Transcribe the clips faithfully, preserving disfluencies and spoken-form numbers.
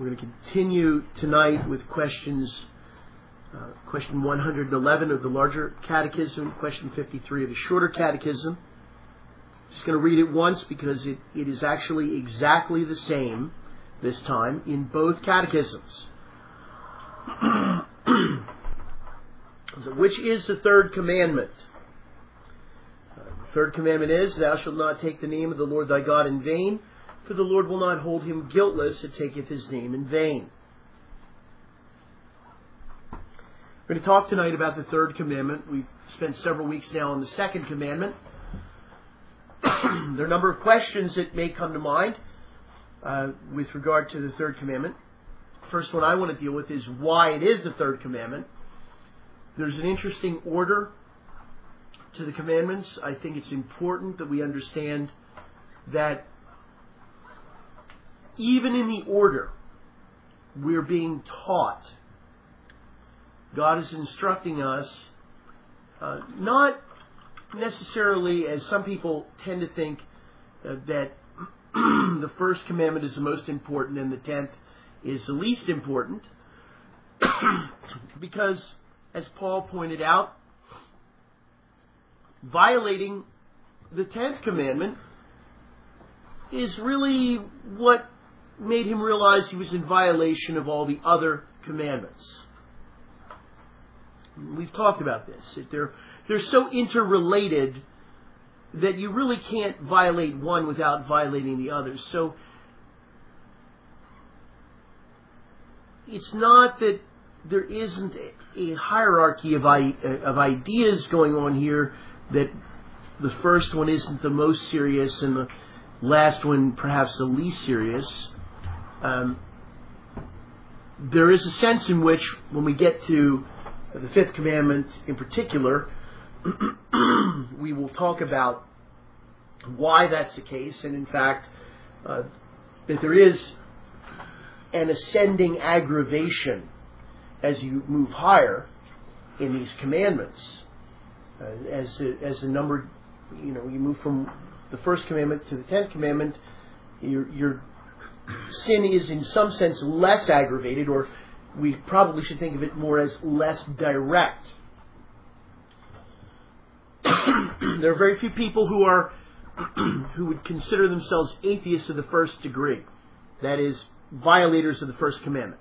We're going to continue tonight with questions, uh, question one hundred eleven of the larger catechism, question fifty-three of the shorter catechism. Just going to read it once because it, it is actually exactly the same this time in both catechisms. So which is the third commandment? Uh, the third commandment is, thou shalt not take the name of the Lord thy God in vain, for the Lord will not hold him guiltless that taketh his name in vain. We're going to talk tonight about the third commandment. We've spent several weeks now on the second commandment. There are a number of questions that may come to mind uh, with regard to the third commandment. First one I want to deal with is why it is the third commandment. There's an interesting order to the commandments. I think it's important that we understand that even in the order we're being taught, God is instructing us uh, not necessarily, as some people tend to think, uh, that the first commandment is the most important and the tenth is the least important, because, as Paul pointed out, violating the tenth commandment is really what made him realize he was in violation of all the other commandments. We've talked about this. They're, they're so interrelated that you really can't violate one without violating the others. So it's not that there isn't a hierarchy of, of ideas going on here, that the first one isn't the most serious and the last one perhaps the least serious. Um, there is a sense in which when we get to the fifth commandment in particular, we will talk about why that's the case, and in fact uh, that there is an ascending aggravation as you move higher in these commandments. Uh, as the, as the number, you know, you move from the first commandment to the tenth commandment, your, your sin is in some sense less aggravated, or we probably should think of it more as less direct. There are very few people who are who would consider themselves atheists of the first degree. That is, violators of the first commandment.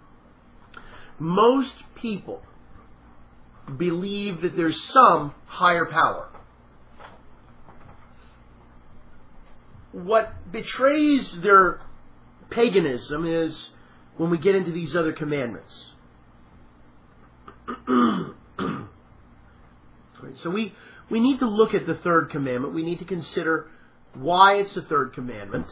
Most people believe that there's some higher power. What betrays their paganism is when we get into these other commandments. So we, we need to look at the third commandment. We need to consider why it's the third commandment.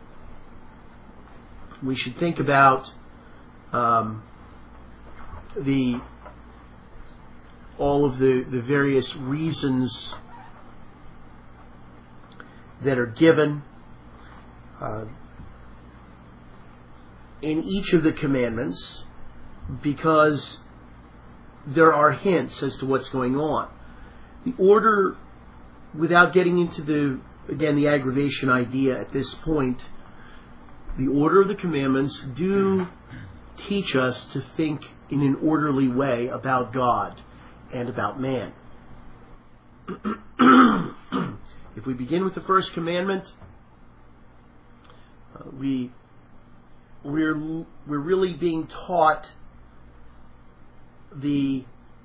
We should think about um, the all of the, the various reasons that are given uh, in each of the commandments, because there are hints as to what's going on. The order, without getting into the, again, the aggravation idea at this point, the order of the commandments do teach us to think in an orderly way about God and about man. If we begin with the first commandment, uh, we we're we're really being taught the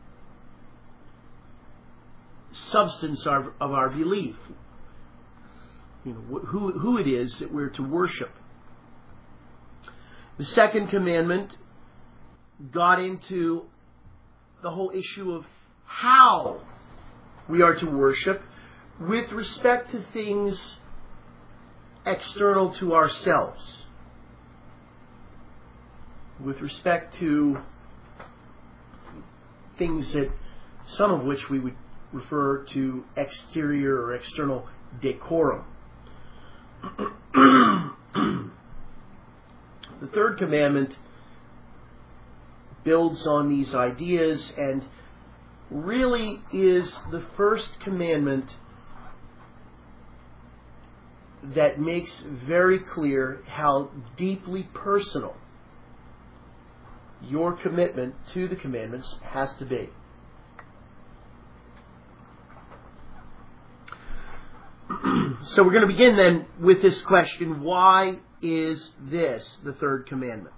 substance of, of our belief. You know, who who it is that we're to worship. The second commandment got into the whole issue of how we are to worship with respect to things external to ourselves, with respect to things that, some of which we would refer to exterior or external decorum. The third commandment builds on these ideas and really is the first commandment that makes very clear how deeply personal your commitment to the commandments has to be. So we're going to begin then with this question: why is this the third commandment?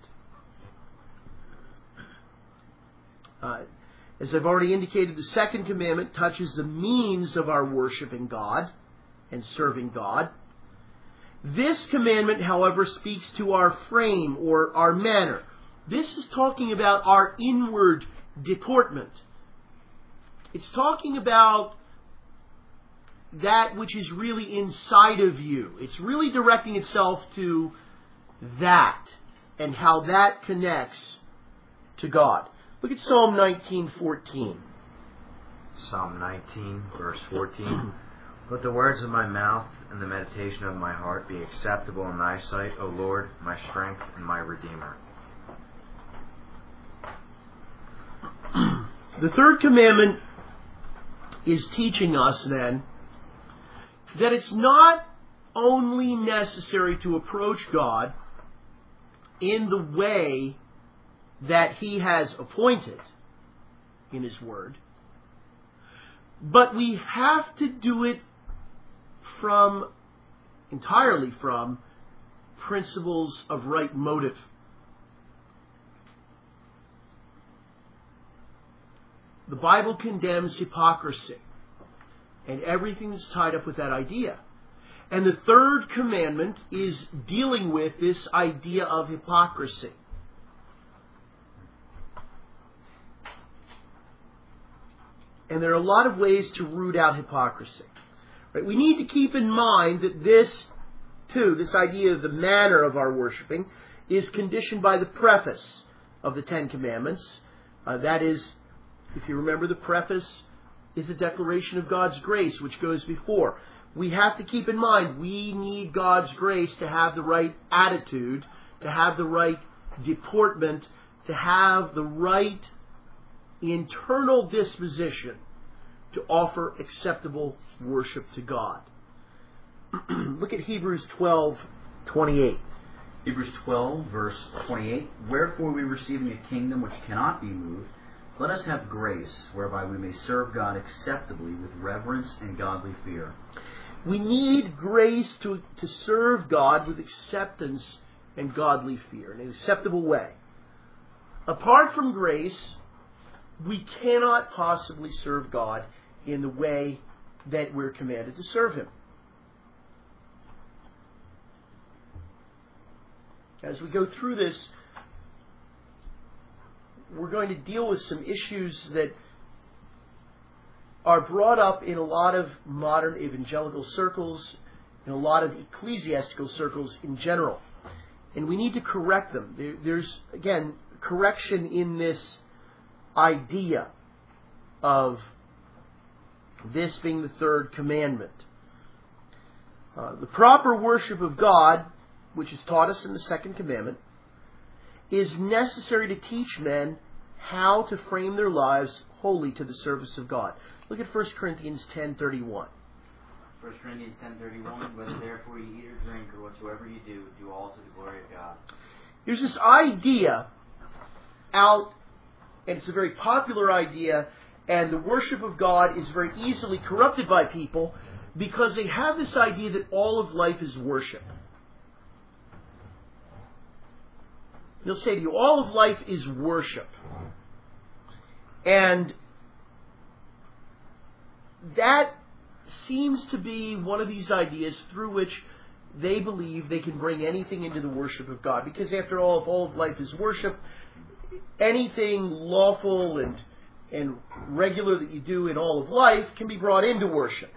Uh, as I've already indicated, the second commandment touches the means of our worshiping God and serving God. This commandment, however, speaks to our frame or our manner. This is talking about our inward deportment. It's talking about that which is really inside of you. It's really directing itself to that and how that connects to God. Look at Psalm nineteen fourteen. Psalm nineteen, verse fourteen. Let the words of my mouth and the meditation of my heart be acceptable in thy sight, O Lord, my strength and my Redeemer. The third commandment is teaching us then that it's not only necessary to approach God in the way that He has appointed in His Word, but we have to do it from, entirely from, principles of right motive. The Bible condemns hypocrisy and everything that's tied up with that idea. And the third commandment is dealing with this idea of hypocrisy. And there are a lot of ways to root out hypocrisy. Right? We need to keep in mind that this, too, this idea of the manner of our worshiping, is conditioned by the preface of the Ten Commandments. Uh, that is, if you remember, the preface is a declaration of God's grace, which goes before. We have to keep in mind we need God's grace to have the right attitude, to have the right deportment, to have the right internal disposition to offer acceptable worship to God. Look at Hebrews twelve twenty-eight. Hebrews twelve, verse twenty-eight. Wherefore we receiving a kingdom which cannot be moved, let us have grace whereby we may serve God acceptably with reverence and godly fear. We need grace to, to serve God with acceptance and godly fear, in an acceptable way. Apart from grace, we cannot possibly serve God in the way that we're commanded to serve Him. As we go through this, we're going to deal with some issues that are brought up in a lot of modern evangelical circles, in a lot of ecclesiastical circles in general. And we need to correct them. There, there's, again, correction in this idea of this being the third commandment. Uh, the proper worship of God, which is taught us in the second commandment, is necessary to teach men how to frame their lives wholly to the service of God. Look at First Corinthians ten thirty-one. First Corinthians ten thirty-one, whether therefore you eat or drink or whatsoever you do, do all to the glory of God. There's this idea out, and it's a very popular idea, and the worship of God is very easily corrupted by people because they have this idea that all of life is worship. They'll say to you, all of life is worship. And that seems to be one of these ideas through which they believe they can bring anything into the worship of God. Because after all, if all of life is worship, anything lawful and, and regular that you do in all of life can be brought into worship.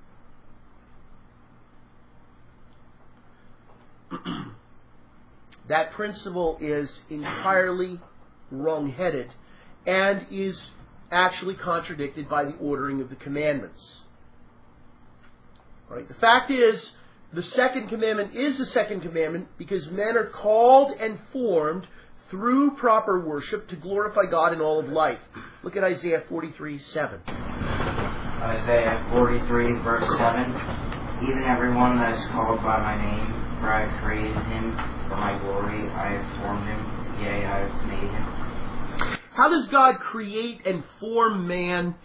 That principle is entirely wrong-headed and is actually contradicted by the ordering of the commandments. All right. The fact is, the second commandment is the second commandment because men are called and formed through proper worship to glorify God in all of life. Look at Isaiah forty-three seven. Isaiah forty-three, verse seven. Even everyone that is called by my name, for I have created him for my glory, I have formed him, yea, I have made him. How does God create and form man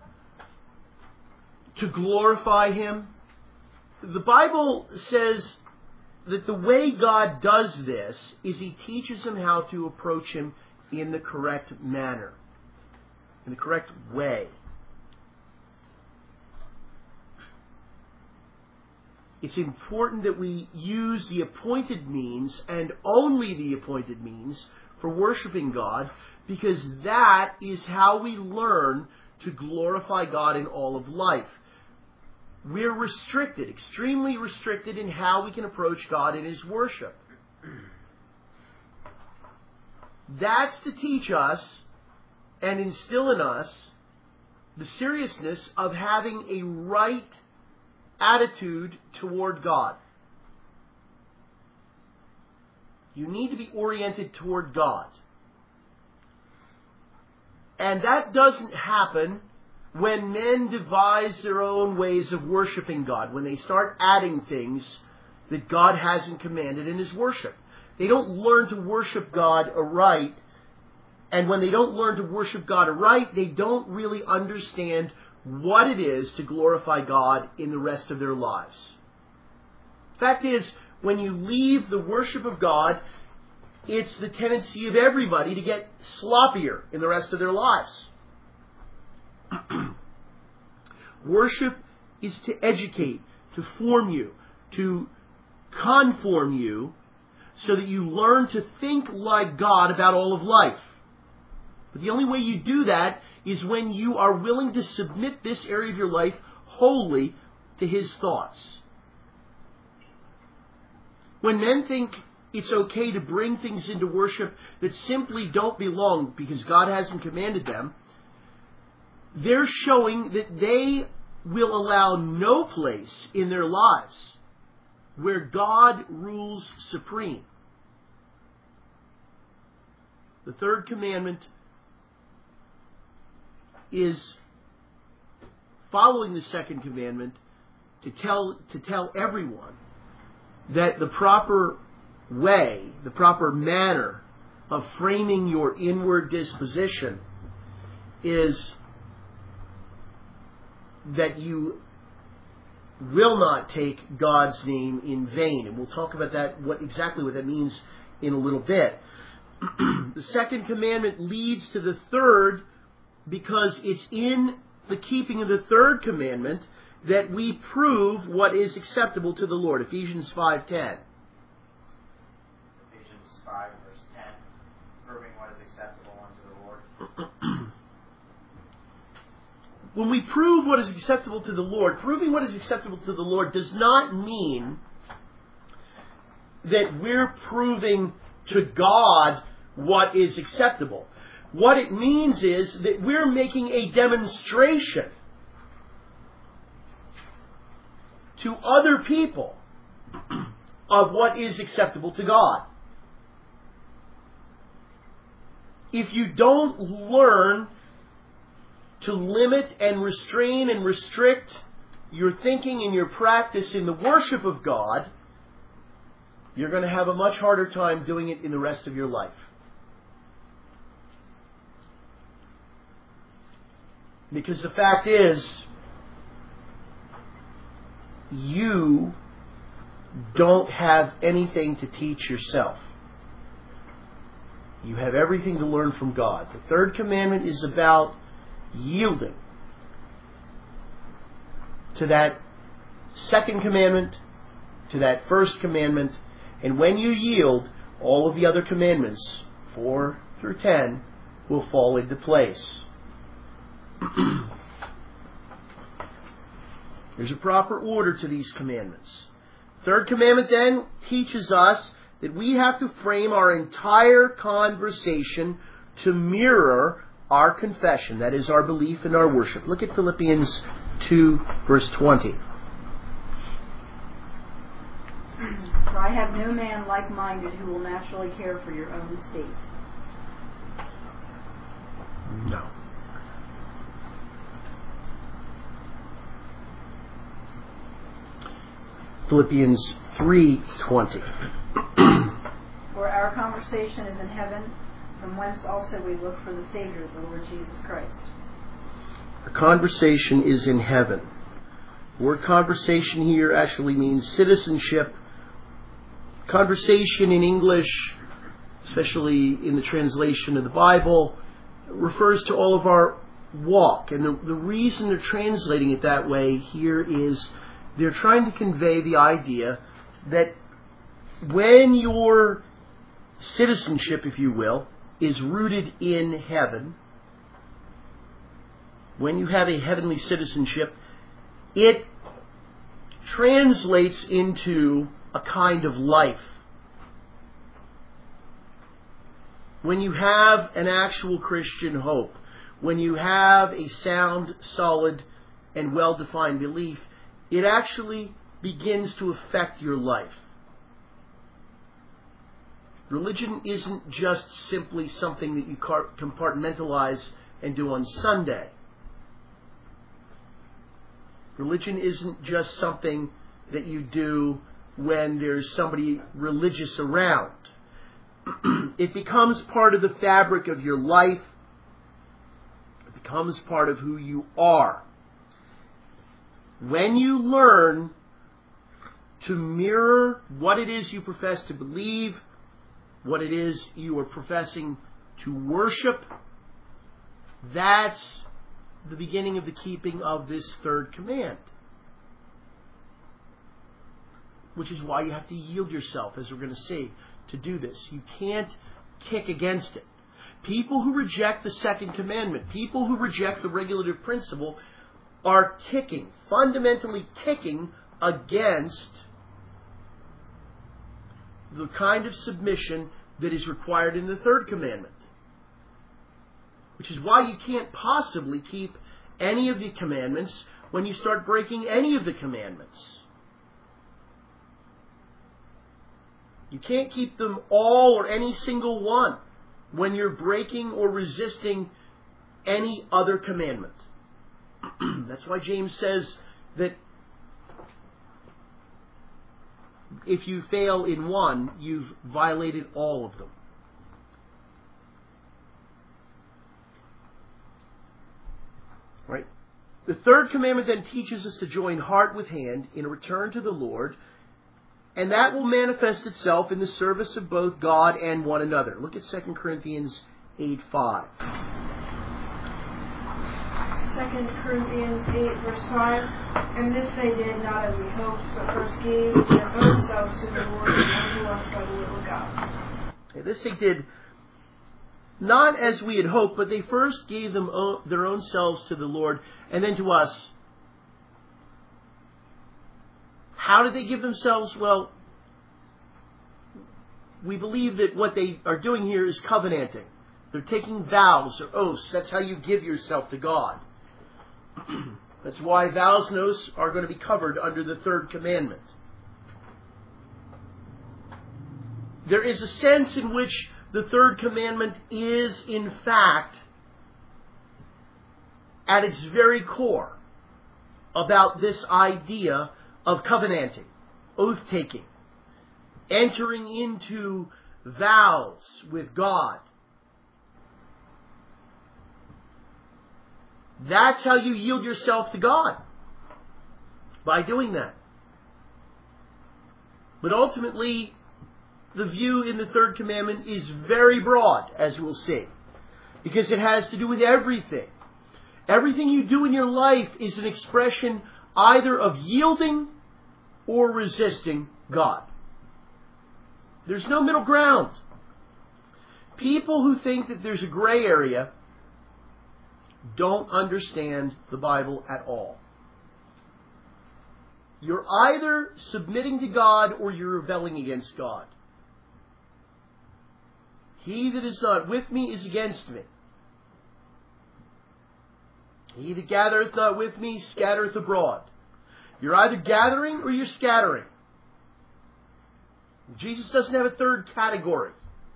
to glorify Him? The Bible says that the way God does this is He teaches him how to approach Him in the correct manner, in the correct way. It's important that we use the appointed means, and only the appointed means, for worshiping God, because that is how we learn to glorify God in all of life. We're restricted, extremely restricted in how we can approach God in His worship. That's to teach us and instill in us the seriousness of having a right attitude toward God. You need to be oriented toward God. And that doesn't happen when men devise their own ways of worshiping God, when they start adding things that God hasn't commanded in His worship. They don't learn to worship God aright, and when they don't learn to worship God aright, they don't really understand what it is to glorify God in the rest of their lives. Fact is, when you leave the worship of God, it's the tendency of everybody to get sloppier in the rest of their lives. Worship is to educate, to form you, to conform you, so that you learn to think like God about all of life. But the only way you do that is when you are willing to submit this area of your life wholly to His thoughts. When men think it's okay to bring things into worship that simply don't belong because God hasn't commanded them, they're showing that they will allow no place in their lives where God rules supreme. The third commandment is following the second commandment to tell to tell everyone that the proper way, the proper manner of framing your inward disposition is that you will not take God's name in vain. And we'll talk about that, what exactly what that means in a little bit. The second commandment leads to the third because it's in the keeping of the third commandment that we prove what is acceptable to the Lord. Ephesians five ten. Ephesians five, verse ten, proving what is acceptable unto the Lord. When we prove what is acceptable to the Lord, proving what is acceptable to the Lord does not mean that we're proving to God what is acceptable. What it means is that we're making a demonstration to other people of what is acceptable to God. If you don't learn to limit and restrain and restrict your thinking and your practice in the worship of God, you're going to have a much harder time doing it in the rest of your life. Because the fact is, you don't have anything to teach yourself. You have everything to learn from God. The third commandment is about yielding to that second commandment, to that first commandment, and when you yield, all of the other commandments, four through ten, will fall into place. There's a proper order to these commandments. Third commandment then teaches us that we have to frame our entire conversation to mirror our confession, that is, our belief and our worship. Look at Philippians two, verse twenty. For I have no man like-minded who will naturally care for your own state. No. Philippians three twenty. For our conversation is in heaven, from whence also we look for the Savior, the Lord Jesus Christ. The conversation is in heaven. The word conversation here actually means citizenship. Conversation in English, especially in the translation of the Bible, refers to all of our walk. And the, the reason they're translating it that way here is they're trying to convey the idea that when your citizenship, if you will, is rooted in heaven, when you have a heavenly citizenship, it translates into a kind of life. When you have an actual Christian hope, when you have a sound, solid, and well-defined belief, it actually begins to affect your life. Religion isn't just simply something that you compartmentalize and do on Sunday. Religion isn't just something that you do when there's somebody religious around. It becomes part of the fabric of your life. It becomes part of who you are. When you learn to mirror what it is you profess to believe, what it is you are professing to worship, that's the beginning of the keeping of this third command. Which is why you have to yield yourself, as we're going to see, to do this. You can't kick against it. People who reject the second commandment, people who reject the regulative principle, are kicking, fundamentally kicking against the kind of submission that is required in the third commandment. Which is why you can't possibly keep any of the commandments when you start breaking any of the commandments. You can't keep them all or any single one when you're breaking or resisting any other commandment. That's why James says that if you fail in one, you've violated all of them. Right? The third commandment then teaches us to join heart with hand in a return to the Lord, and that will manifest itself in the service of both God and one another. Look at Second Corinthians eight five. Second Corinthians eight, verse five. And this they did not as we hoped, but first gave their own selves to the Lord and to us by the will of God. Okay, this they did not as we had hoped, but they first gave them own, their own selves to the Lord and then to us. How did they give themselves? Well, we believe that what they are doing here is covenanting. They're taking vows or oaths. That's how you give yourself to God. That's why vows and oaths are going to be covered under the third commandment. There is a sense in which the third commandment is, in fact, at its very core, about this idea of covenanting, oath-taking, entering into vows with God. That's how you yield yourself to God, by doing that. But ultimately, the view in the third commandment is very broad, as we'll see, because it has to do with everything. Everything you do in your life is an expression either of yielding or resisting God. There's no middle ground. People who think that there's a gray area don't understand the Bible at all. You're either submitting to God or you're rebelling against God. He that is not with me is against me. He that gathereth not with me scattereth abroad. You're either gathering or you're scattering. Jesus doesn't have a third category.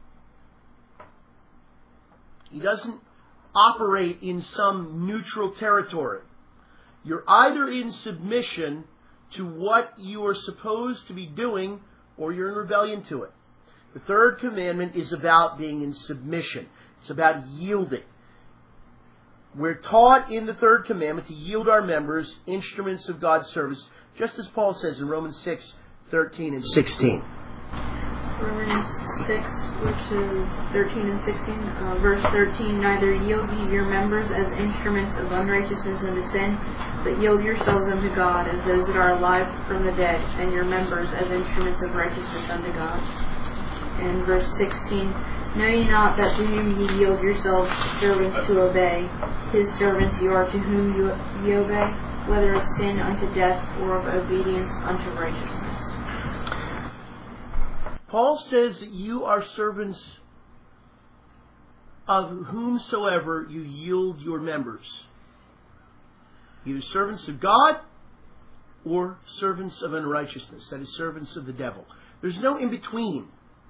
He doesn't operate in some neutral territory. You're either in submission to what you are supposed to be doing or you're in rebellion to it. The third commandment is about being in submission. It's about yielding. We're taught in the third commandment to yield our members instruments of God's service, just as Paul says in Romans six, thirteen and sixteen. Romans six, verses thirteen and sixteen. Uh, verse thirteen, neither yield ye your members as instruments of unrighteousness unto sin, but yield yourselves unto God as those that are alive from the dead, and your members as instruments of righteousness unto God. And verse sixteen, know ye not that to whom ye yield yourselves servants to obey, his servants you are to whom you, ye obey, whether of sin unto death or of obedience unto righteousness. Paul says that you are servants of whomsoever you yield your members. Either servants of God or servants of unrighteousness, that is, servants of the devil. There's no in-between.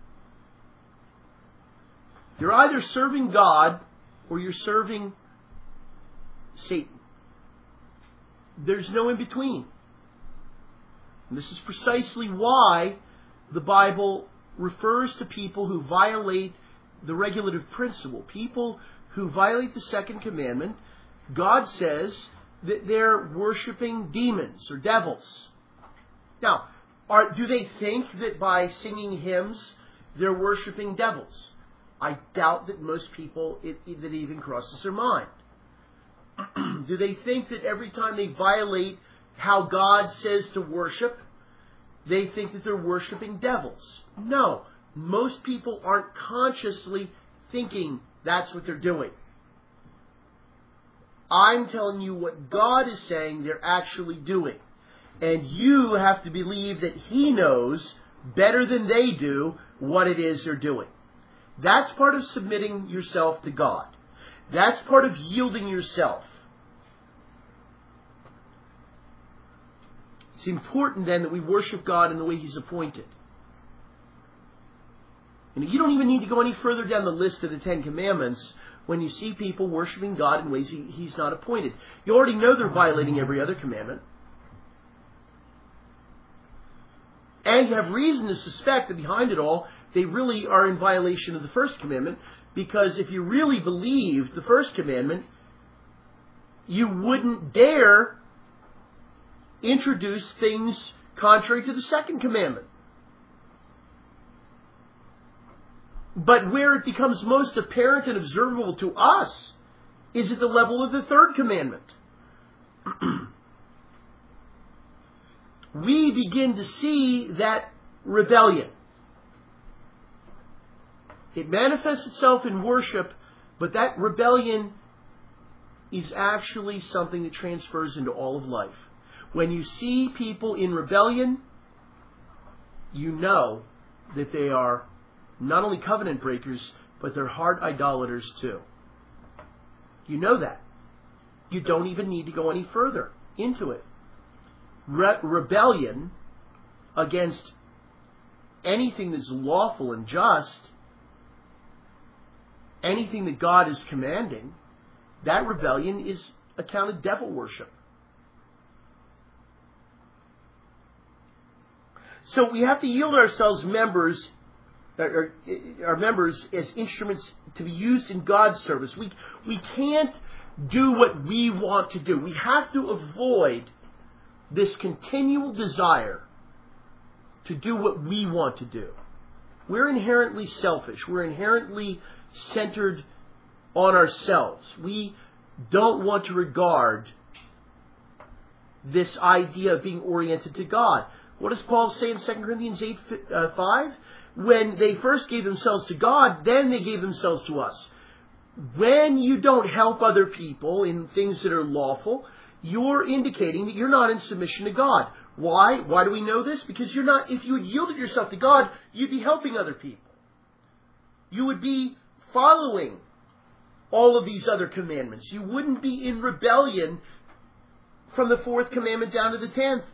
You're either serving God or you're serving Satan. There's no in-between. And this is precisely why the Bible refers to people who violate the regulative principle. People who violate the second commandment, God says that they're worshiping demons or devils. Now, are, do they think that by singing hymns they're worshiping devils? I doubt that most people, it, it, that even crosses their mind. Do they think that every time they violate how God says to worship, they think that they're worshiping devils? No. Most people aren't consciously thinking that's what they're doing. I'm telling you what God is saying they're actually doing. And you have to believe that He knows better than they do what it is they're doing. That's part of submitting yourself to God. That's part of yielding yourself. It's important then that we worship God in the way He's appointed. You know, you don't even need to go any further down the list of the Ten Commandments when you see people worshiping God in ways he, He's not appointed. You already know they're violating every other commandment. And you have reason to suspect that behind it all, they really are in violation of the first commandment, because if you really believed the first commandment, you wouldn't dare introduce things contrary to the second commandment. But where it becomes most apparent and observable to us is at the level of the third commandment. We begin to see that rebellion. It manifests itself in worship, but that rebellion is actually something that transfers into all of life. When you see people in rebellion, you know that they are not only covenant breakers, but they're heart idolaters too. You know that. You don't even need to go any further into it. Re- rebellion against anything that's lawful and just, anything that God is commanding, that rebellion is accounted devil worship. So we have to yield ourselves members, our, our members as instruments to be used in God's service. We, we can't do what we want to do. We have to avoid this continual desire to do what we want to do. We're inherently selfish. We're inherently centered on ourselves. We don't want to regard this idea of being oriented to God. What does Paul say in Second Corinthians eight five? When they first gave themselves to God, then they gave themselves to us. When you don't help other people in things that are lawful, you're indicating that you're not in submission to God. Why? Why do we know this? Because you're not, if you had yielded yourself to God, you'd be helping other people. You would be following all of these other commandments. You wouldn't be in rebellion from the fourth commandment down to the tenth.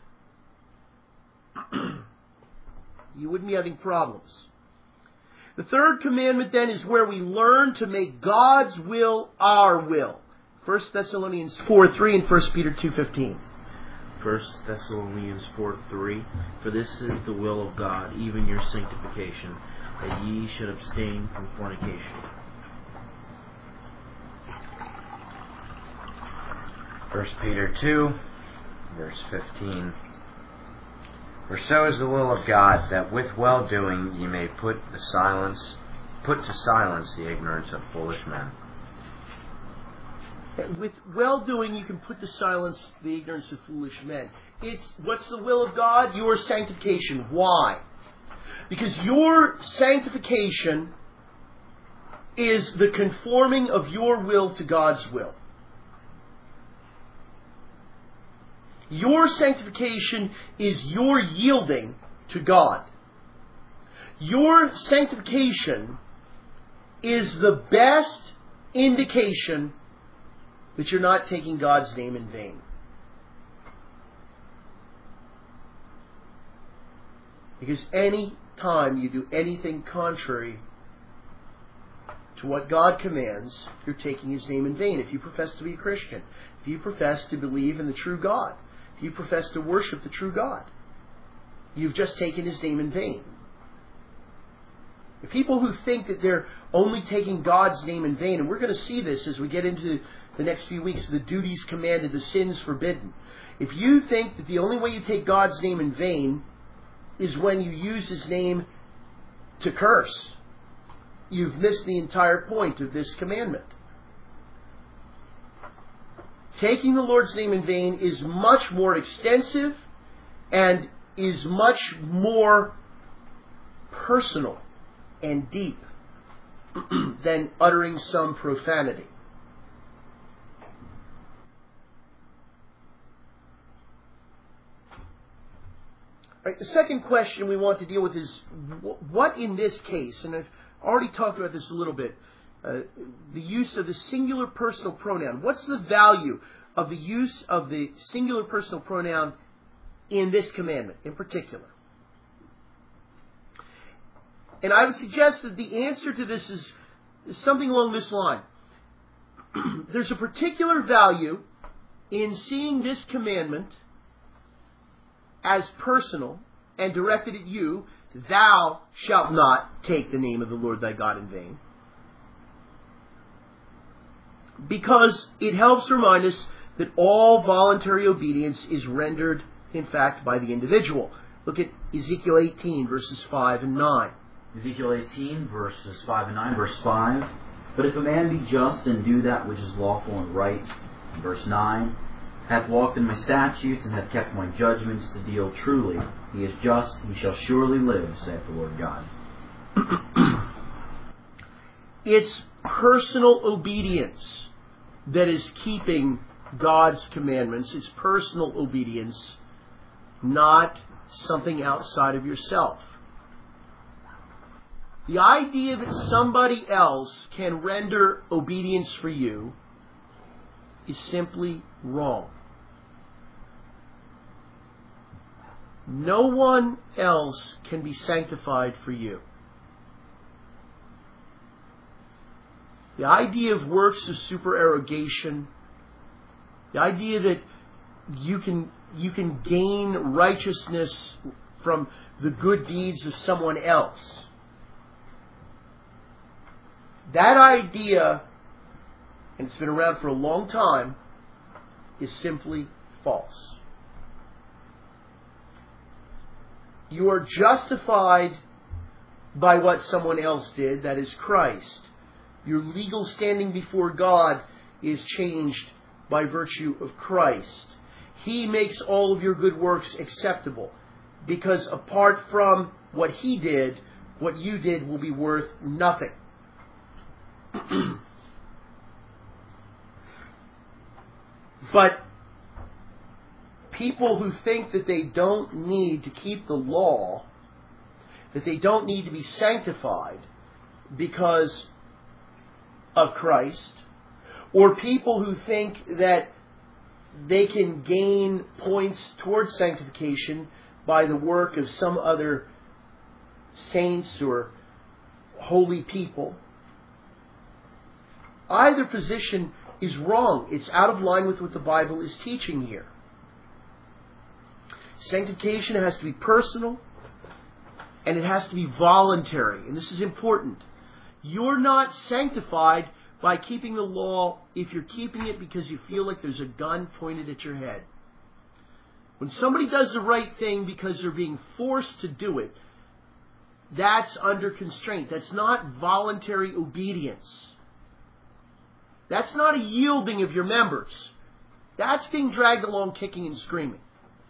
You wouldn't be having problems. The third commandment then is where we learn to make God's will our will. First Thessalonians four three and First Peter two fifteen. First Thessalonians four three. For this is the will of God, even your sanctification, that ye should abstain from fornication. First Peter two, verse fifteen. For so is the will of God, that with well-doing ye may put the silence, put to silence the ignorance of foolish men. With well-doing, you can put to silence the ignorance of foolish men. It's what's the will of God? Your sanctification. Why? Because your sanctification is the conforming of your will to God's will. Your sanctification is your yielding to God. Your sanctification is the best indication that you're not taking God's name in vain. Because any time you do anything contrary to what God commands, you're taking His name in vain. If you profess to be a Christian, if you profess to believe in the true God, if you profess to worship the true God, you've just taken His name in vain. The people who think that they're only taking God's name in vain, and we're going to see this as we get into the next few weeks, the duties commanded, the sins forbidden. If you think that the only way you take God's name in vain is when you use His name to curse, you've missed the entire point of this commandment. Taking the Lord's name in vain is much more extensive and is much more personal and deep than uttering some profanity. Right, the second question we want to deal with is what in this case, and I've already talked about this a little bit, uh, the use of the singular personal pronoun. What's the value of the use of the singular personal pronoun in this commandment in particular? And I would suggest that the answer to this is, is something along this line. There's a particular value in seeing this commandment as personal and directed at you. Thou shalt not take the name of the Lord thy God in vain. Because it helps remind us that all voluntary obedience is rendered, in fact, by the individual. Look at Ezekiel eighteen, verses five and nine. Ezekiel eighteen, verses five and nine, verse five. But if a man be just and do that which is lawful and right, verse nine, hath walked in my statutes and hath kept my judgments to deal truly, he is just, he shall surely live, saith the Lord God. It's personal obedience that is keeping God's commandments. It's personal obedience, not something outside of yourself. The idea that somebody else can render obedience for you is simply wrong. No one else can be sanctified for you. The idea of works of supererogation, the idea that you can you can gain righteousness from the good deeds of someone else, that idea, and it's been around for a long time, is simply false. You are justified by what someone else did, that is Christ. Your legal standing before God is changed by virtue of Christ. He makes all of your good works acceptable, because apart from what He did, what you did will be worth nothing. But people who think that they don't need to keep the law, that they don't need to be sanctified because of Christ, or people who think that they can gain points towards sanctification by the work of some other saints or holy people, either position is wrong. It's out of line with what the Bible is teaching here. Sanctification has to be personal and it has to be voluntary. And this is important. You're not sanctified by keeping the law if you're keeping it because you feel like there's a gun pointed at your head. When somebody does the right thing because they're being forced to do it, that's under constraint. That's not voluntary obedience. That's not a yielding of your members. That's being dragged along kicking and screaming.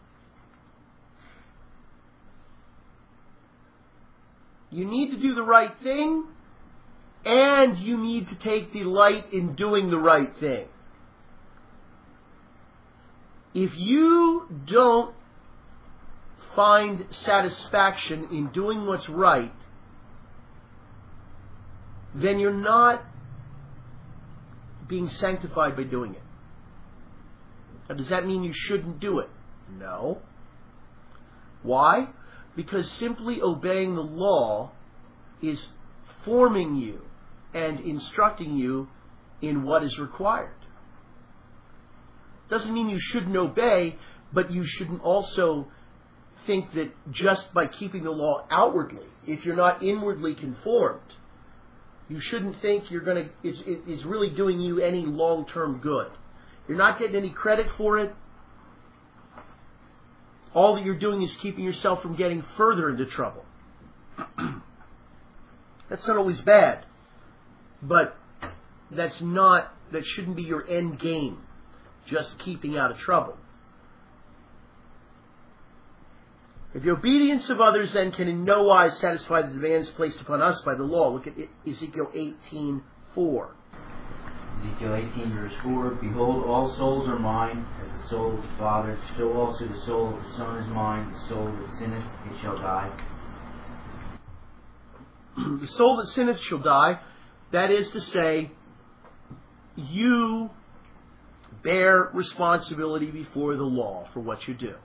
You need to do the right thing, and you need to take delight in doing the right thing. If you don't find satisfaction in doing what's right, then you're not being sanctified by doing it. Now, does that mean you shouldn't do it? No. Why? Because simply obeying the law is forming you and instructing you in what is required. Doesn't mean you shouldn't obey, but you shouldn't also think that just by keeping the law outwardly, if you're not inwardly conformed, you shouldn't think you're going to, it's, it's really doing you any long-term good. You're not getting any credit for it. All that you're doing is keeping yourself from getting further into trouble. That's not always bad, but that's not, that shouldn't be your end game, just keeping out of trouble. If the obedience of others then can in no wise satisfy the demands placed upon us by the law, look at Ezekiel eighteen four. Ezekiel eighteen verse four, Behold, all souls are mine, as the soul of the Father, so also the soul of the Son is mine, the soul that sinneth, it shall die. The soul that sinneth shall die. That is to say, you bear responsibility before the law for what you do.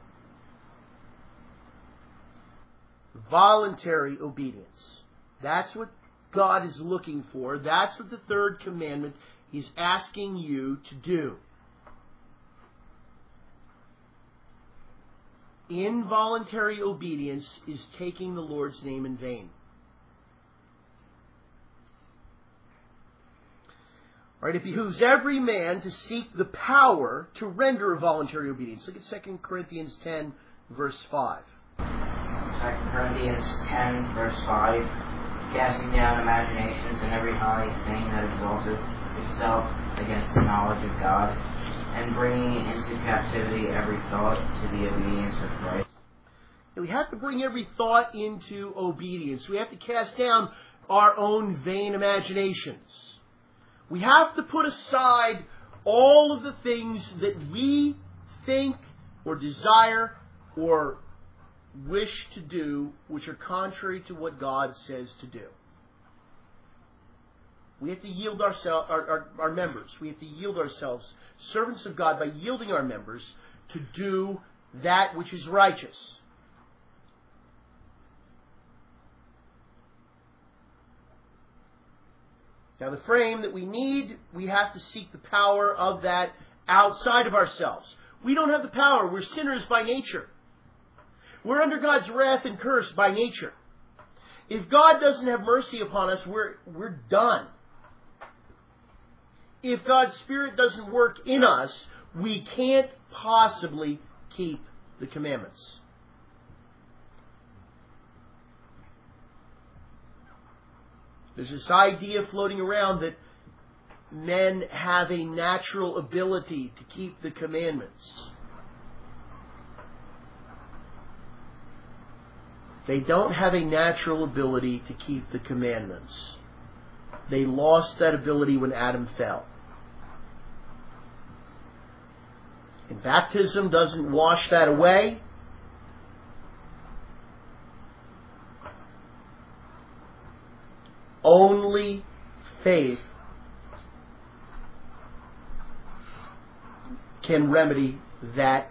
Voluntary obedience. That's what God is looking for. That's what the third commandment is asking you to do. Involuntary obedience is taking the Lord's name in vain. All right, it behooves every man to seek the power to render a voluntary obedience. Look at Second Corinthians ten, verse five. Second Corinthians ten, verse five. Casting down imaginations and every high thing that exalteth itself against the knowledge of God, and bringing into captivity every thought to the obedience of Christ. We have to bring every thought into obedience. We have to cast down our own vain imaginations. We have to put aside all of the things that we think or desire or wish to do which are contrary to what God says to do. We have to yield ourselves, our, our, our members. We have to yield ourselves, servants of God, by yielding our members to do that which is righteous. Now, the frame that we need, we have to seek the power of that outside of ourselves. We don't have the power. We're sinners by nature. We're under God's wrath and curse by nature. If God doesn't have mercy upon us, we're, we're done. If God's Spirit doesn't work in us, we can't possibly keep the commandments. There's this idea floating around that men have a natural ability to keep the commandments. They don't have a natural ability to keep the commandments. They lost that ability when Adam fell. And baptism doesn't wash that away. Only faith can remedy that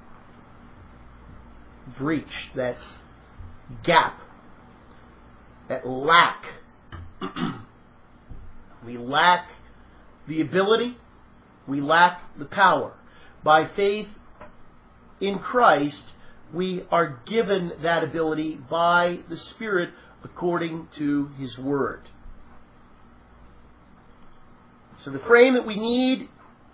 breach, that gap, that lack. We lack the ability, we lack the power. By faith in Christ, we are given that ability by the Spirit according to His Word. So the frame that we need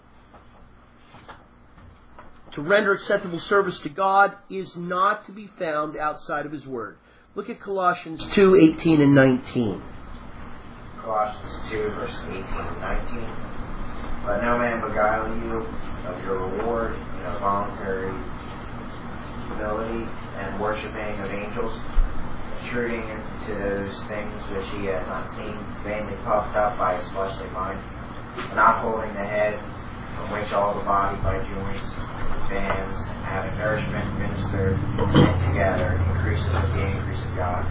to render acceptable service to God is not to be found outside of His Word. Look at Colossians two, eighteen and nineteen. Colossians two, verse eighteen and nineteen. Let no man beguile you of your reward in a voluntary humility and worshipping of angels, intruding into those things which he hath not seen, vainly puffed up by his fleshly mind, and not holding the head, from which all the body by joints and bands, having nourishment ministered together, increases with the increase of God.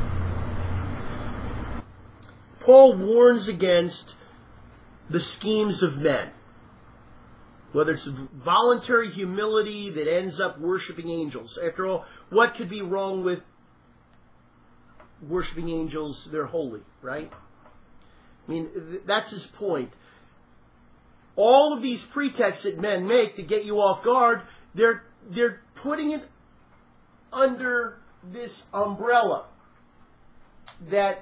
Paul warns against the schemes of men. Whether it's voluntary humility that ends up worshiping angels. After all, what could be wrong with worshiping angels? They're holy, right? I mean, th- that's his point. All of these pretexts that men make to get you off guard, they're they're putting it under this umbrella that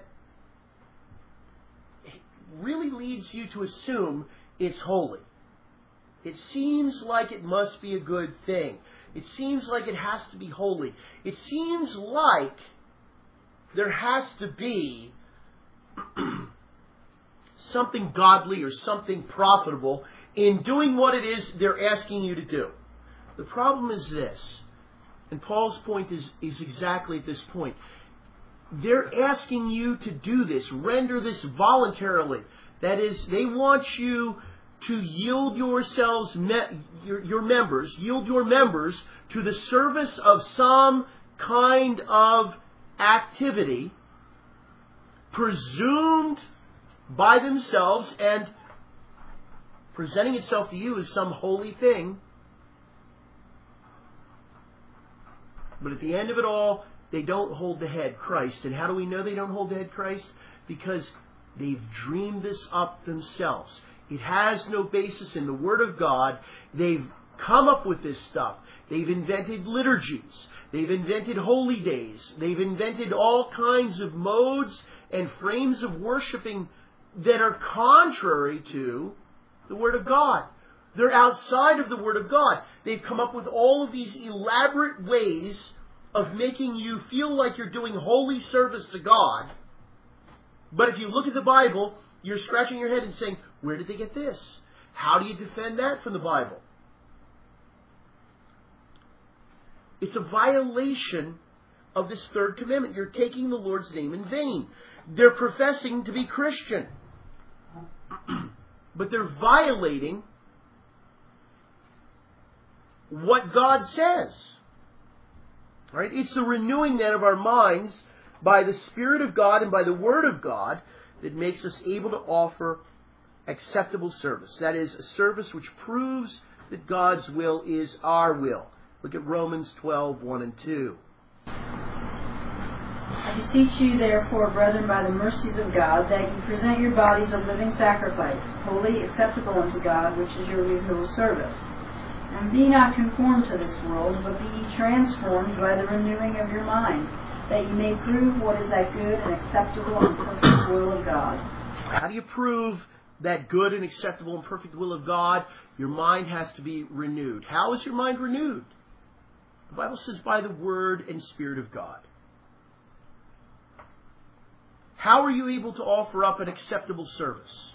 really leads you to assume it's holy. It seems like it must be a good thing. It seems like it has to be holy. It seems like there has to be something godly or something profitable in doing what it is they're asking you to do. The problem is this, and Paul's point is, is exactly at this point. They're asking you to do this, render this voluntarily. That is, they want you to yield yourselves, me- your, your members, yield your members to the service of some kind of activity presumed by themselves and presenting itself to you as some holy thing. But at the end of it all, they don't hold the head, Christ. And how do we know they don't hold the head, Christ? Because they've dreamed this up themselves. It has no basis in the Word of God. They've come up with this stuff. They've invented liturgies. They've invented holy days. They've invented all kinds of modes and frames of worshiping that are contrary to the Word of God. They're outside of the Word of God. They've come up with all of these elaborate ways of making you feel like you're doing holy service to God. But if you look at the Bible, you're scratching your head and saying, where did they get this? How do you defend that from the Bible? It's a violation of this third commandment. You're taking the Lord's name in vain. They're professing to be Christian, but they're violating what God says. Right? It's the renewing then of our minds by the Spirit of God and by the Word of God that makes us able to offer acceptable service. That is, a service which proves that God's will is our will. Look at Romans twelve, one and two. I beseech you, therefore, brethren, by the mercies of God, that you present your bodies a living sacrifice, holy, acceptable unto God, which is your reasonable service. And be not conformed to this world, but be ye transformed by the renewing of your mind, that you may prove what is that good and acceptable and perfect will of God. How do you prove that good and acceptable and perfect will of God? Your mind has to be renewed. How is your mind renewed? The Bible says by the Word and Spirit of God. How are you able to offer up an acceptable service?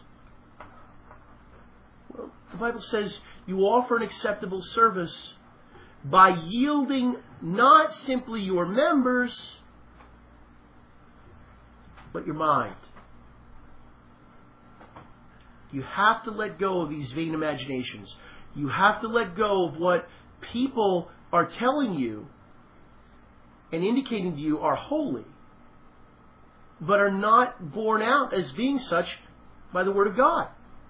Well, the Bible says you offer an acceptable service by yielding not simply your members, but your mind. You have to let go of these vain imaginations. You have to let go of what people are telling you and indicating to you are holy, but are not borne out as being such by the Word of God.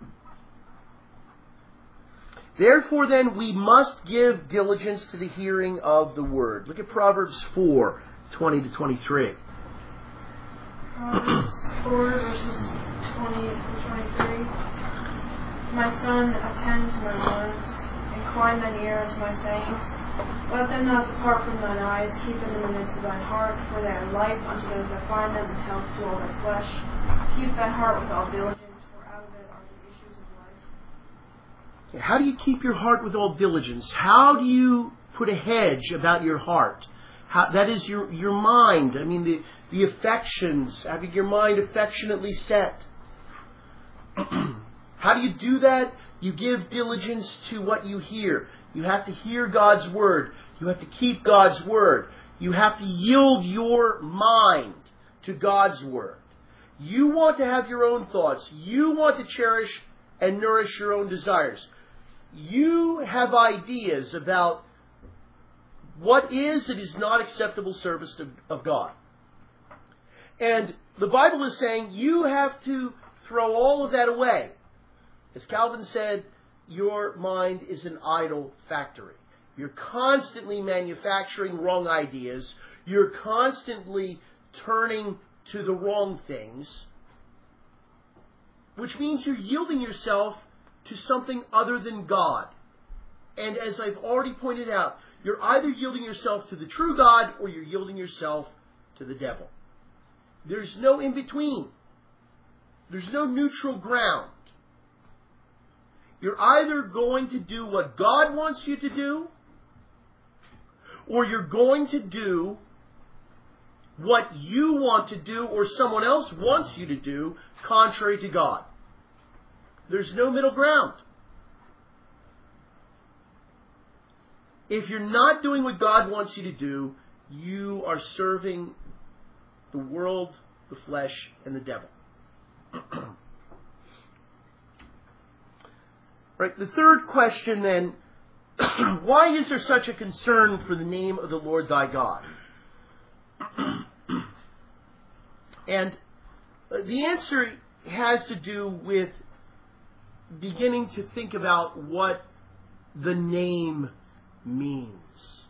Therefore, then, we must give diligence to the hearing of the Word. Look at Proverbs four, twenty to twenty-three. Proverbs four, verses twenty to twenty-three. My son, attend to my words, incline thine ear unto my sayings. Let them not depart from thine eyes, keep them in the midst of thine heart, for they are life unto those that find them, and health to all their flesh. Keep thy heart with all diligence, for out of it are the issues of life. How do you keep your heart with all diligence? How do you put a hedge about your heart? How, that is your, your mind. I mean, the, the affections, having your mind affectionately set. How do you do that? You give diligence to what you hear. You have to hear God's Word. You have to keep God's Word. You have to yield your mind to God's Word. You want to have your own thoughts. You want to cherish and nourish your own desires. You have ideas about what is and is not acceptable service to, of God. And the Bible is saying you have to throw all of that away. As Calvin said, your mind is an idol factory. You're constantly manufacturing wrong ideas. You're constantly turning to the wrong things, which means you're yielding yourself to something other than God. And as I've already pointed out, you're either yielding yourself to the true God or you're yielding yourself to the devil. There's no in between. There's no neutral ground. You're either going to do what God wants you to do, or you're going to do what you want to do or someone else wants you to do contrary to God. There's no middle ground. If you're not doing what God wants you to do, you are serving the world, the flesh, and the devil. Right. The third question then, why is there such a concern for the name of the Lord thy God? And the answer has to do with beginning to think about what the name means.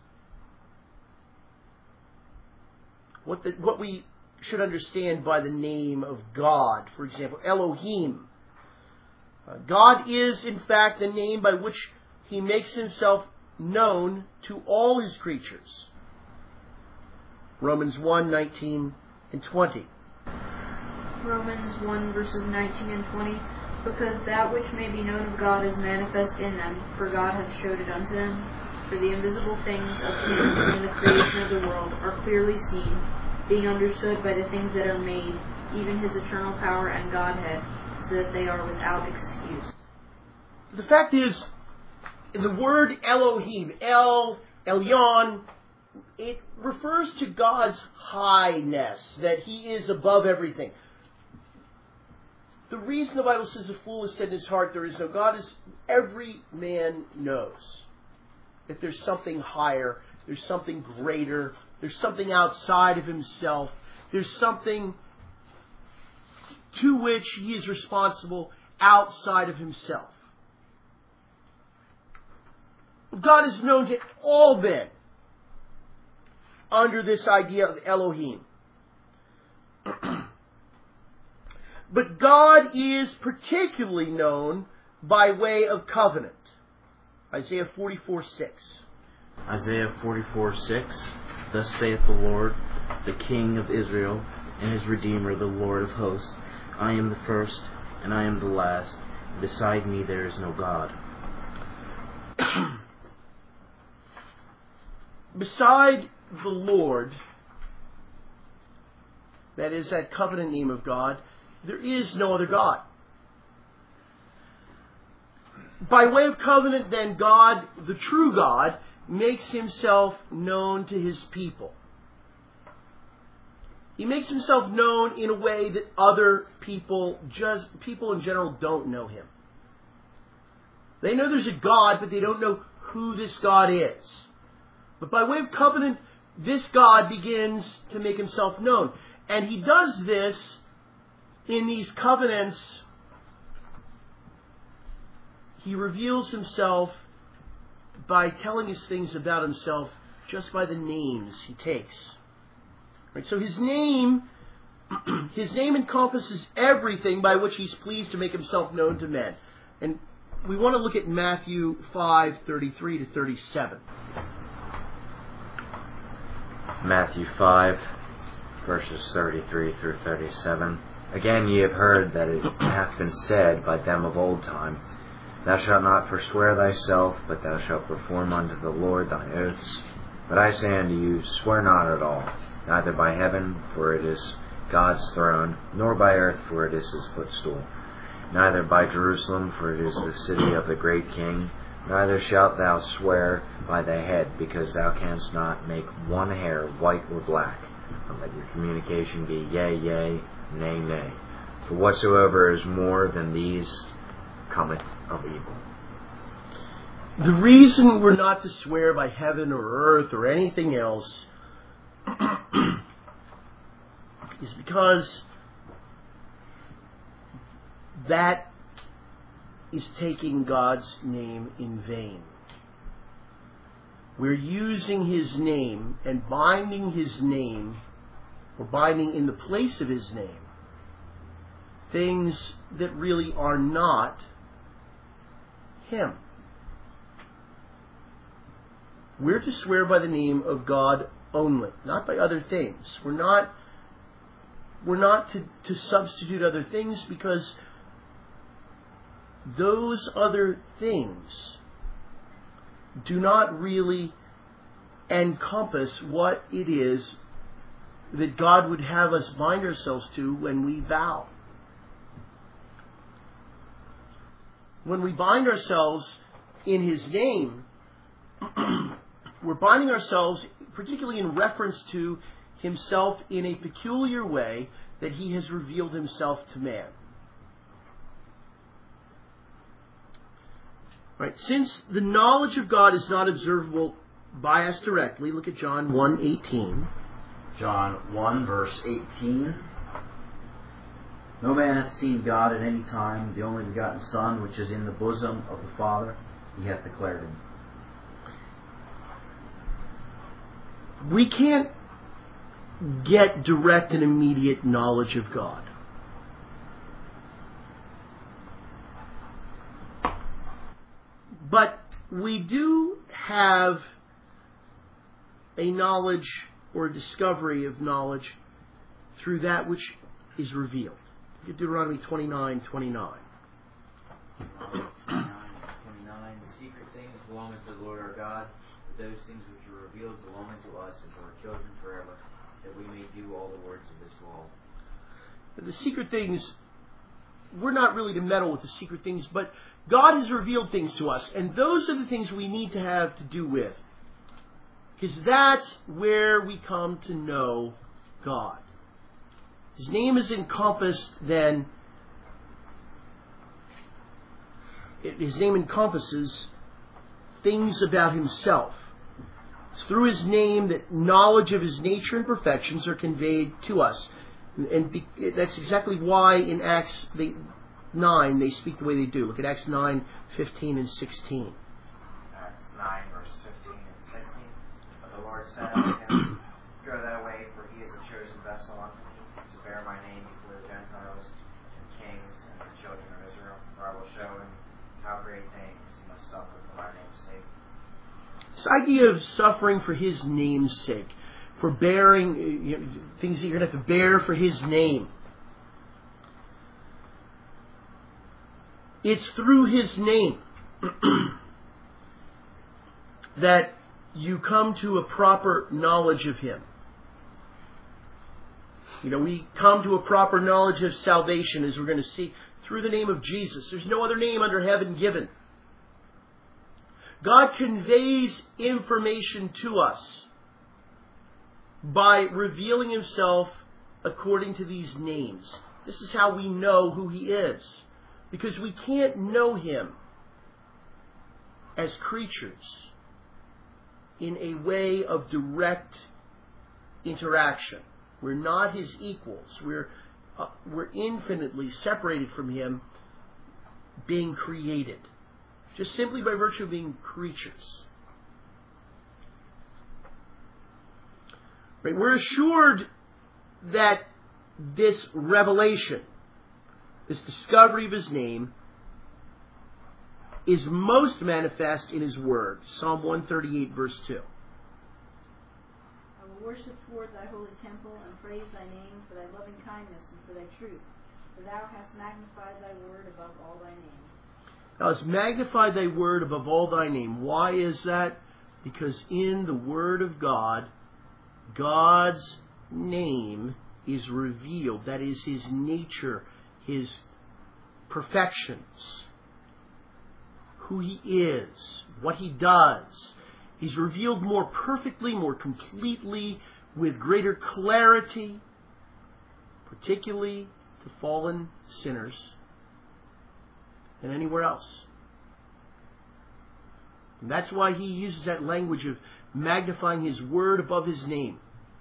What, the, what we should understand by the name of God. For example, Elohim. Uh, God is, in fact, the name by which He makes Himself known to all His creatures. Romans one, nineteen and twenty. Romans one, verses nineteen and twenty. Because that which may be known of God is manifest in them, for God hath showed it unto them. For the invisible things of Him from the creation of the world are clearly seen, being understood by the things that are made, even His eternal power and Godhead, so that they are without excuse. The fact is, the word Elohim, El, Elyon, it refers to God's highness, that He is above everything. The reason the Bible says a fool has said in his heart there is no God is every man knows that there's something higher, there's something greater, there's something outside of himself, there's something to which he is responsible outside of himself. God is known to all men under this idea of Elohim. But God is particularly known by way of covenant. Isaiah forty-four six. Isaiah forty-four six. Thus saith the Lord, the King of Israel, and His Redeemer, the Lord of hosts, I am the first, and I am the last. Beside me there is no God. Beside the Lord, that is that covenant name of God, there is no other God. By way of covenant, then, God, the true God, makes Himself known to His people. He makes Himself known in a way that other people, just people in general, don't know Him. They know there's a God, but they don't know who this God is. But by way of covenant, this God begins to make Himself known. And He does this in these covenants. He reveals Himself by telling us things about Himself just by the names He takes. Right? So His name, His name encompasses everything by which He's pleased to make Himself known to men. And we want to look at Matthew five thirty-three to thirty-seven. Matthew five, verses thirty-three through thirty-seven. Again, ye have heard that it hath been said by them of old time, Thou shalt not forswear thyself, but thou shalt perform unto the Lord thine oaths. But I say unto you, swear not at all, neither by heaven, for it is God's throne, nor by earth, for it is his footstool, neither by Jerusalem, for it is the city of the great King. Neither shalt thou swear by thy head, because thou canst not make one hair white or black. And let your communication be yea, yea, nay, nay. For whatsoever is more than these cometh of evil. The reason we're not to swear by heaven or earth or anything else is because that is taking God's name in vain. We're using his name and binding his name, or binding in the place of his name, things that really are not him. We're to swear by the name of God only, not by other things. We're not we're not to, to substitute other things, because those other things do not really encompass what it is that God would have us bind ourselves to when we vow. When we bind ourselves in his name, we're binding ourselves particularly in reference to himself in a peculiar way that he has revealed himself to man. Right. Since the knowledge of God is not observable by us directly, look at John one eighteen. John one, verse eighteen. No man hath seen God at any time. The only begotten Son, which is in the bosom of the Father, he hath declared him. We can't get direct and immediate knowledge of God. But we do have a knowledge or a discovery of knowledge through that which is revealed. Look at Deuteronomy twenty-nine twenty-nine. twenty-nine, the secret things belong to the Lord our God, but those things which are revealed belong unto us and to our children forever, that we may do all the words of this law. The secret things, we're not really to meddle with the secret things, but God has revealed things to us, and those are the things we need to have to do with. Because that's where we come to know God. His name is encompassed then, his name encompasses things about himself. It's through his name that knowledge of his nature and perfections are conveyed to us. And be, that's exactly why in Acts they, nine they speak the way they do. Look at Acts nine, fifteen and sixteen. Acts nine, verse fifteen and sixteen. But the Lord said unto him, Go thy way, for he is a chosen vessel unto me, to bear my name before the Gentiles and kings and the children of Israel. For I will show him how great things he must suffer for my name's sake. This idea of suffering for his name's sake, for bearing you know, things that you're going to have to bear for his name. It's through his name that you come to a proper knowledge of him. You know, we come to a proper knowledge of salvation, as we're going to see, through the name of Jesus. There's no other name under heaven given. God conveys information to us by revealing himself according to these names. This is how we know who he is. Because we can't know him as creatures in a way of direct interaction. We're not his equals. We're, uh, we're infinitely separated from him, being created. Just simply by virtue of being creatures. Right? We're assured that this revelation, this discovery of his name, is most manifest in his word. Psalm one thirty-eight, verse two. I will worship toward thy holy temple, and praise thy name for thy loving kindness and for thy truth. For thou hast magnified thy word above all thy name. Thou hast magnified thy word above all thy name. Why is that? Because in the word of God, God's name is revealed. That is his nature, his perfections, who he is, what he does. He's revealed more perfectly, more completely, with greater clarity, particularly to fallen sinners, than anywhere else. And that's why he uses that language of magnifying his word above his name.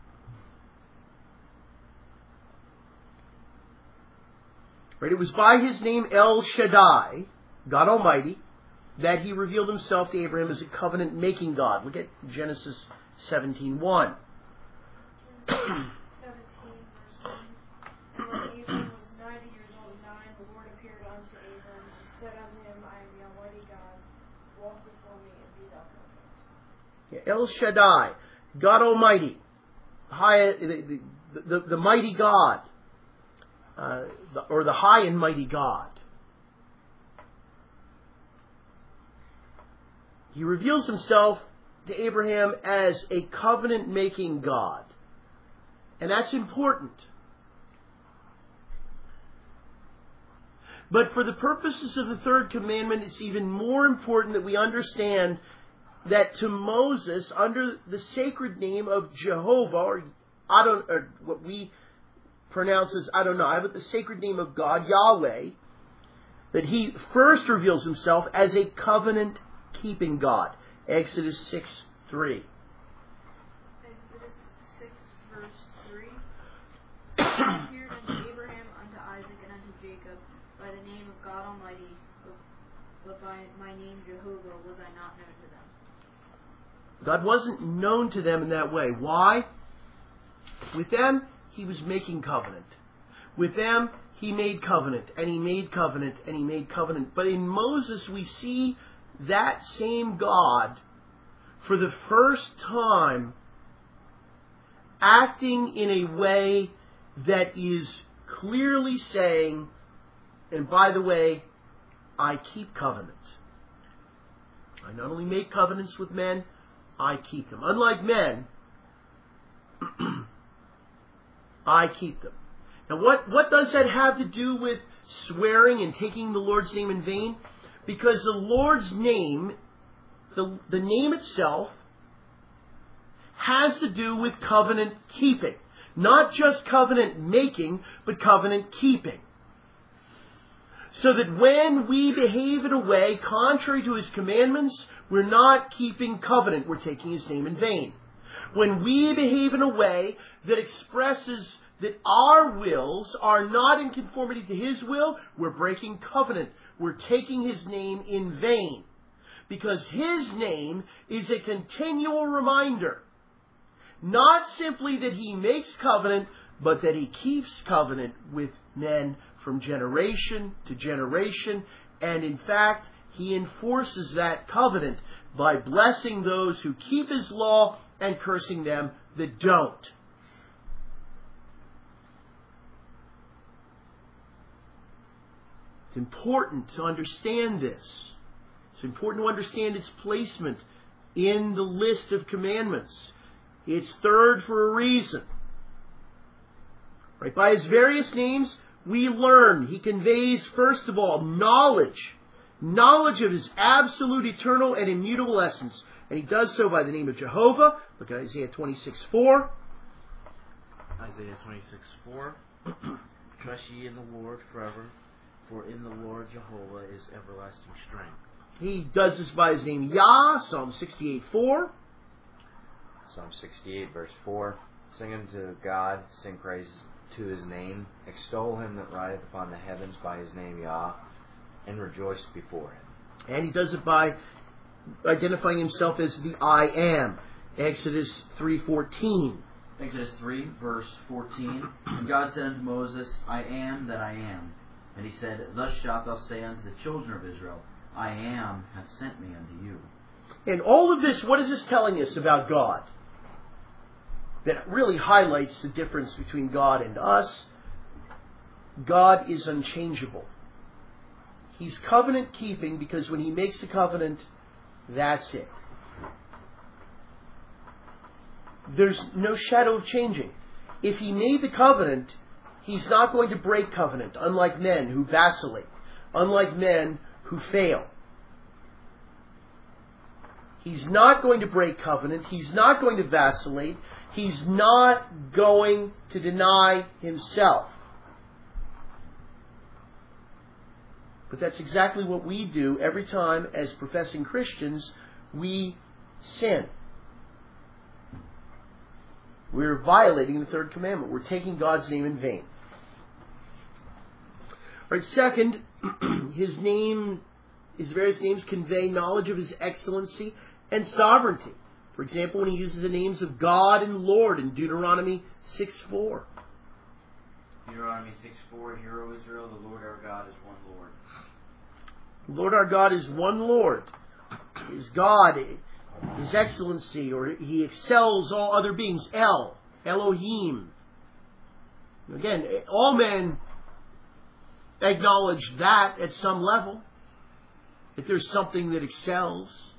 Right? It was by his name El Shaddai, God Almighty, that he revealed himself to Abraham as a covenant-making God. Look at Genesis seventeen one. seventeen, verse one. And when Abram was ninety years old and nine, the Lord appeared unto Abram and said unto him, I am the Almighty God. Walk before me and be thou perfect. Yeah, El Shaddai, God Almighty, high, the, the, the, the mighty God, uh, the, or the high and mighty God. He reveals himself to Abraham as a covenant-making God. And that's important. But for the purposes of the third commandment, it's even more important that we understand that to Moses, under the sacred name of Jehovah, or, Adon, or what we pronounce as Adonai, but the sacred name of God, Yahweh, that he first reveals himself as a covenant keeping God. Exodus six three. Exodus six, verse three. He appeared unto Abraham, unto Isaac, and unto Jacob by the name of God Almighty, but by my name Jehovah was I not known to them. God wasn't known to them in that way. Why? With them, he was making covenant. With them, he made covenant, and he made covenant, and he made covenant. But in Moses, we see that same God, for the first time, acting in a way that is clearly saying, and by the way, I keep covenant. I not only make covenants with men, I keep them. Unlike men, I keep them. Now what, what does that have to do with swearing and taking the Lord's name in vain? Because the Lord's name, the, the name itself, has to do with covenant keeping. Not just covenant making, but covenant keeping. So that when we behave in a way contrary to his commandments, we're not keeping covenant, we're taking his name in vain. When we behave in a way that expresses that our wills are not in conformity to his will, we're breaking covenant. We're taking his name in vain. Because his name is a continual reminder. Not simply that he makes covenant, but that he keeps covenant with men from generation to generation. And in fact, he enforces that covenant by blessing those who keep his law and cursing them that don't. It's important to understand this. It's important to understand its placement in the list of commandments. It's third for a reason. Right? By his various names, we learn. He conveys, first of all, knowledge. Knowledge of his absolute, eternal, and immutable essence. And he does so by the name of Jehovah. Look at Isaiah twenty-six four. Isaiah twenty-six four. Trust ye in the Lord forever, for in the Lord Jehovah is everlasting strength. He does this by his name Yah, Psalm sixty-eight four. Psalm sixty-eight, verse four. Sing unto God, sing praises to his name. Extol him that rideth upon the heavens by his name Yah, and rejoice before him. And he does it by identifying himself as the I Am. Exodus three fourteen. Exodus three, verse fourteen. And God said unto Moses, I am that I am. And he said, Thus shalt thou say unto the children of Israel, I am hath sent me unto you. And all of this, what is this telling us about God? that really highlights the difference between God and us. God is unchangeable. He's covenant keeping because when He makes a covenant, that's it. There's no shadow of changing. If He made the covenant, He's not going to break covenant, unlike men who vacillate, unlike men who fail. He's not going to break covenant. He's not going to vacillate. He's not going to deny Himself. But that's exactly what we do every time as professing Christians we sin. We're violating the third commandment. We're taking God's name in vain. All right, second, His name, His various names convey knowledge of His excellency and sovereignty. For example, when He uses the names of God and Lord in Deuteronomy six four. Deuteronomy six four, Hear, O Israel, the Lord our God is one Lord. The Lord our God is one Lord. Is God, His excellency, or He excels all other beings. El, Elohim. Again, all men acknowledge that at some level, that there's something that excels.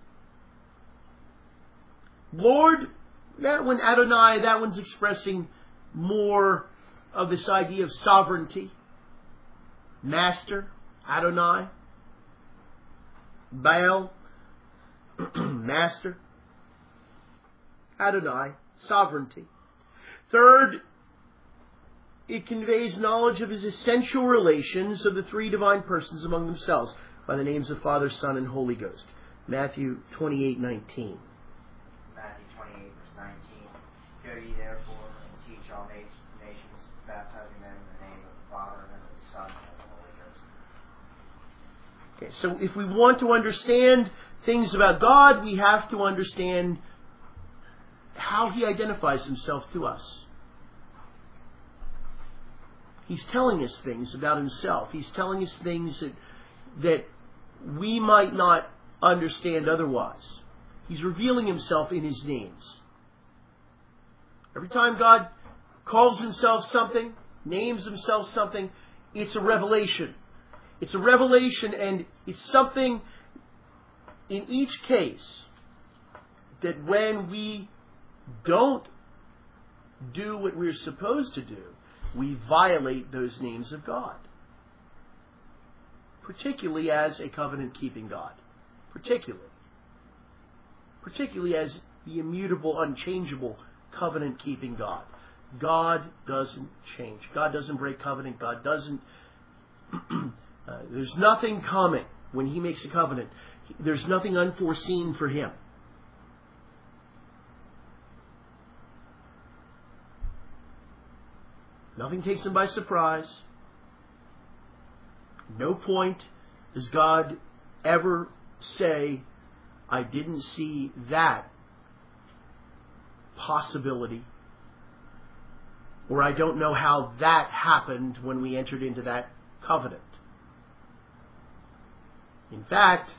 Lord, that one, Adonai, that one's expressing more of this idea of sovereignty. Master, Adonai. Baal, Master. Adonai, sovereignty. Third, it conveys knowledge of His essential relations of the three divine persons among themselves by the names of Father, Son, and Holy Ghost. Matthew twenty-eight nineteen. Matthew twenty-eight, verse nineteen. Go ye therefore and teach all na- nations, baptizing them in the name of the Father, and of the Son, and of the Holy Ghost. Okay, so if we want to understand things about God, we have to understand how He identifies Himself to us. He's telling us things about Himself. He's telling us things that, that we might not understand otherwise. He's revealing Himself in His names. Every time God calls Himself something, names Himself something, it's a revelation. It's a revelation, and it's something in each case that when we don't do what we're supposed to do, we violate those names of God. Particularly as a covenant-keeping God. Particularly. Particularly as the immutable, unchangeable, covenant-keeping God. God doesn't change. God doesn't break covenant. God doesn't... uh, there's nothing coming when He makes a covenant. There's nothing unforeseen for Him. Nothing takes Him by surprise. No point does God ever say, I didn't see that possibility, or I don't know how that happened when we entered into that covenant. In fact,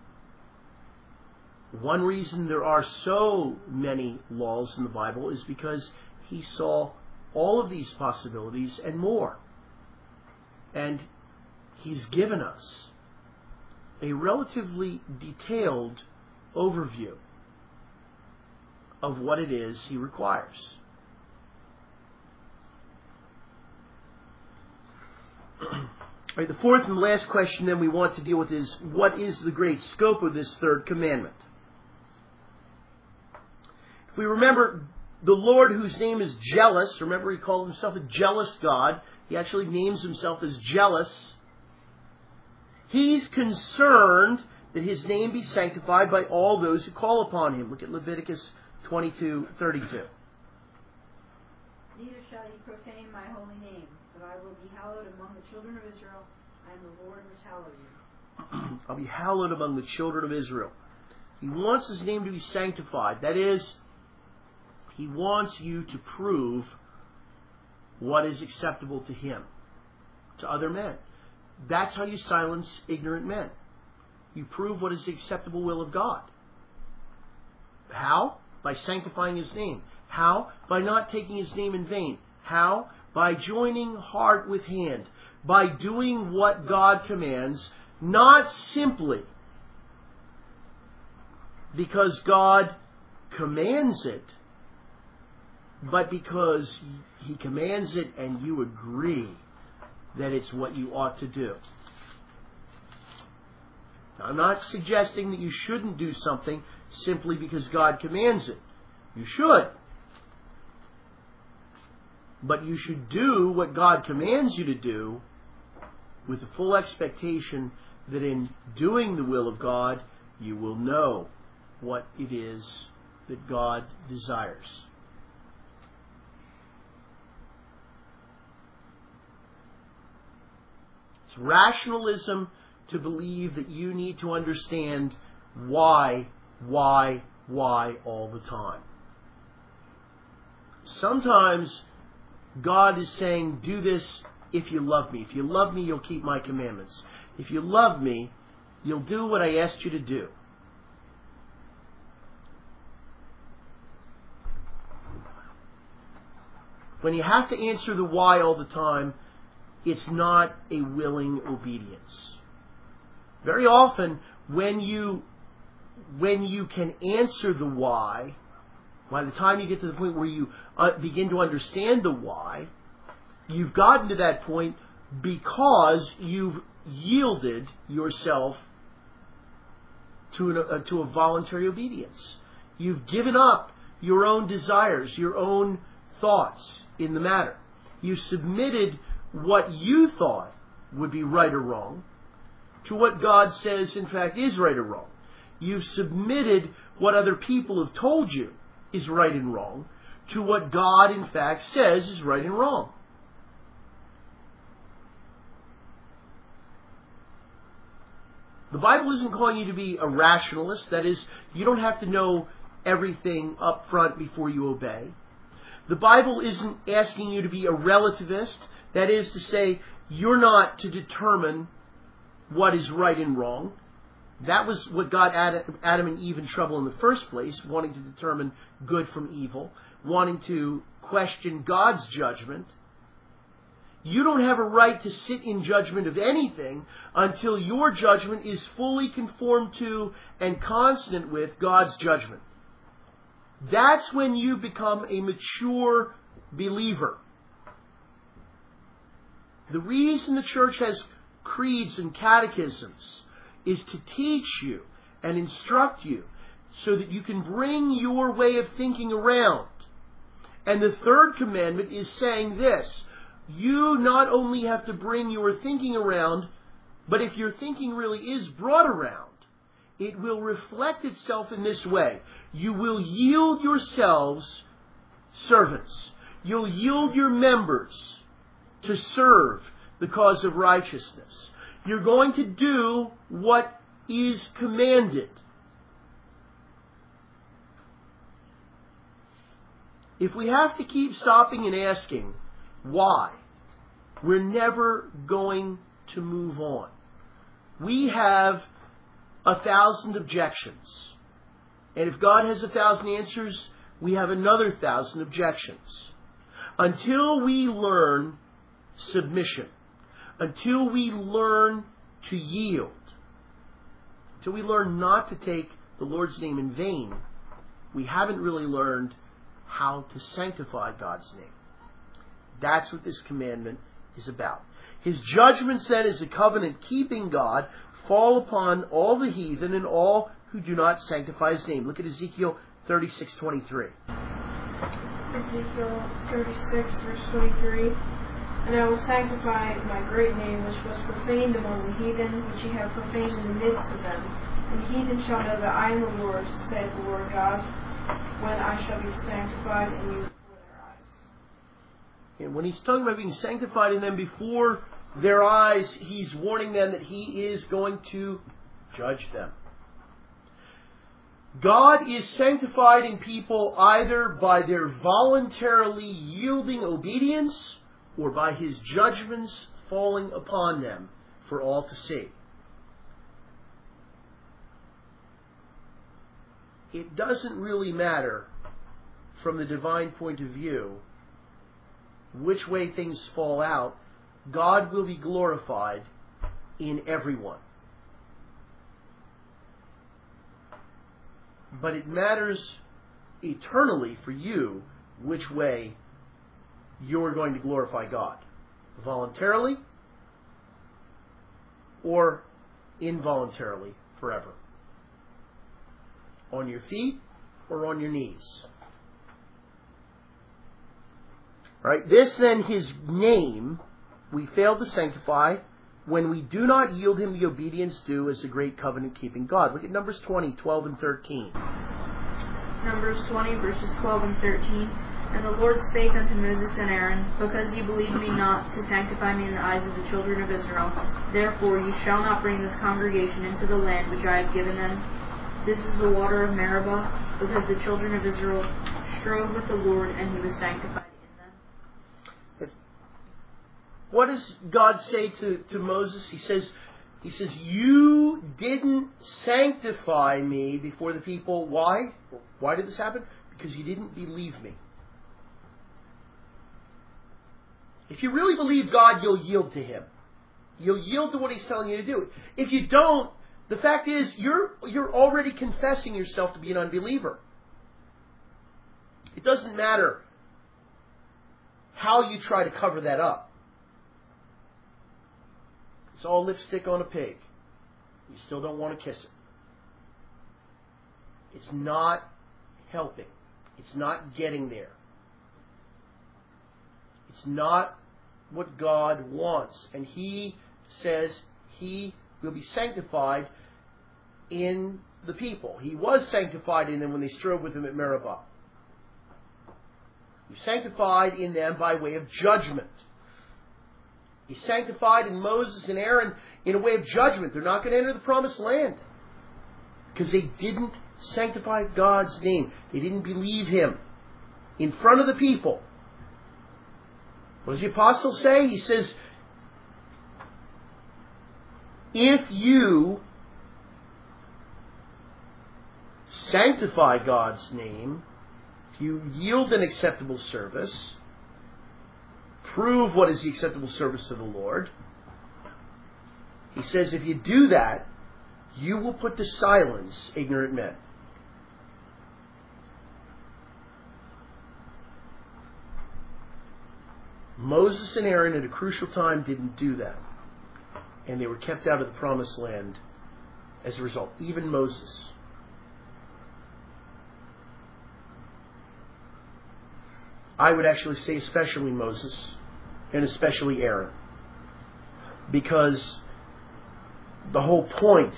one reason there are so many laws in the Bible is because He saw all of these possibilities and more. And He's given us a relatively detailed overview of what it is He requires. All right, the fourth and last question then we want to deal with is, what is the great scope of this third commandment? If we remember, the Lord, whose name is jealous, remember He called Himself a jealous God. He actually names Himself as jealous. He's concerned that His name be sanctified by all those who call upon Him. Look at Leviticus twenty-two thirty-two. Neither shall ye profane my holy name, but I will be hallowed among the children of Israel. I am the Lord which hallow you. I'll be hallowed among the children of Israel. He wants His name to be sanctified. That is, He wants you to prove what is acceptable to Him, to other men. That's how you silence ignorant men. You prove what is the acceptable will of God. How? By sanctifying His name. How? By not taking his name in vain. How? By joining heart with hand. By doing what God commands, not simply because God commands it, but because he commands it and you agree that it's what you ought to do. Now, I'm not suggesting that you shouldn't do something simply because God commands it. You should. But you should do what God commands you to do with the full expectation that in doing the will of God, you will know what it is that God desires. It's rationalism to believe that you need to understand why, why, why all the time. Sometimes God is saying, do this if you love me. If you love me, you'll keep my commandments. If you love me, you'll do what I asked you to do. When you have to answer the why all the time, it's not a willing obedience. Very often, when you when you can answer the why, by the time you get to the point where you uh, begin to understand the why, you've gotten to that point because you've yielded yourself to, an, uh, to a voluntary obedience. You've given up your own desires, your own thoughts in the matter. You've submitted what you thought would be right or wrong to what God says, in fact, is right or wrong. You've submitted what other people have told you is right and wrong to what God, in fact, says is right and wrong. The Bible isn't calling you to be a rationalist. That is, you don't have to know everything up front before you obey. The Bible isn't asking you to be a relativist. That is to say, you're not to determine what is right and wrong. That was what got Adam and Eve in trouble in the first place, wanting to determine good from evil, wanting to question God's judgment. You don't have a right to sit in judgment of anything until your judgment is fully conformed to and consonant with God's judgment. That's when you become a mature believer. The reason the church has creeds and catechisms is to teach you and instruct you so that you can bring your way of thinking around. And the third commandment is saying this: you not only have to bring your thinking around, but if your thinking really is brought around, it will reflect itself in this way. You will yield yourselves servants. You'll yield your members to serve the cause of righteousness. You're going to do what is commanded. If we have to keep stopping and asking why, we're never going to move on. We have a thousand objections. And if God has a thousand answers, we have another thousand objections. Until we learn submission, until we learn to yield, until we learn not to take the Lord's name in vain, we haven't really learned how to sanctify God's name. That's what this commandment is about. His judgments then as a covenant-keeping God fall upon all the heathen and all who do not sanctify His name. Look at Ezekiel thirty-six twenty-three. Ezekiel thirty-six, verse twenty-three. And I will sanctify my great name, which was profaned among the heathen, which ye have profaned in the midst of them. And the heathen shall know that I am the Lord, saith the Lord God, when I shall be sanctified in you before their eyes. And when he's talking about being sanctified in them before their eyes, he's warning them that He is going to judge them. God is sanctified in people either by their voluntarily yielding obedience or by His judgments falling upon them for all to see. It doesn't really matter from the divine point of view, which way things fall out, God will be glorified in everyone. But it matters eternally for you which way you're going to glorify God. Voluntarily or involuntarily forever. On your feet or on your knees. Right? This then, his name, we fail to sanctify when we do not yield him the obedience due as a great covenant-keeping God. Look at Numbers twenty, twelve, and thirteen. Numbers twenty, verses twelve and thirteen. And the Lord spake unto Moses and Aaron, Because ye believed me not to sanctify me in the eyes of the children of Israel, therefore ye shall not bring this congregation into the land which I have given them. This is the water of Meribah, because the children of Israel strove with the Lord, and he was sanctified in them. What does God say to, to Moses? He says, He says, you didn't sanctify me before the people. Why? Why did this happen? Because you didn't believe me. If you really believe God, you'll yield to him. You'll yield to what he's telling you to do. If you don't, the fact is, you're you're already confessing yourself to be an unbeliever. It doesn't matter how you try to cover that up. It's all lipstick on a pig. You still don't want to kiss it. It's not helping. It's not getting there. It's not what God wants. And he says he will be sanctified in the people. He was sanctified in them when they strove with him at Meribah. He's sanctified in them by way of judgment. He's sanctified in Moses and Aaron in a way of judgment. They're not going to enter the promised land because they didn't sanctify God's name. They didn't believe him in front of the people. What does the apostle say? He says, if you sanctify God's name, if you yield an acceptable service, prove what is the acceptable service of the Lord, he says, if you do that, you will put to silence ignorant men. Moses and Aaron at a crucial time didn't do that. And they were kept out of the promised land as a result. Even Moses. I would actually say especially Moses and especially Aaron. Because the whole point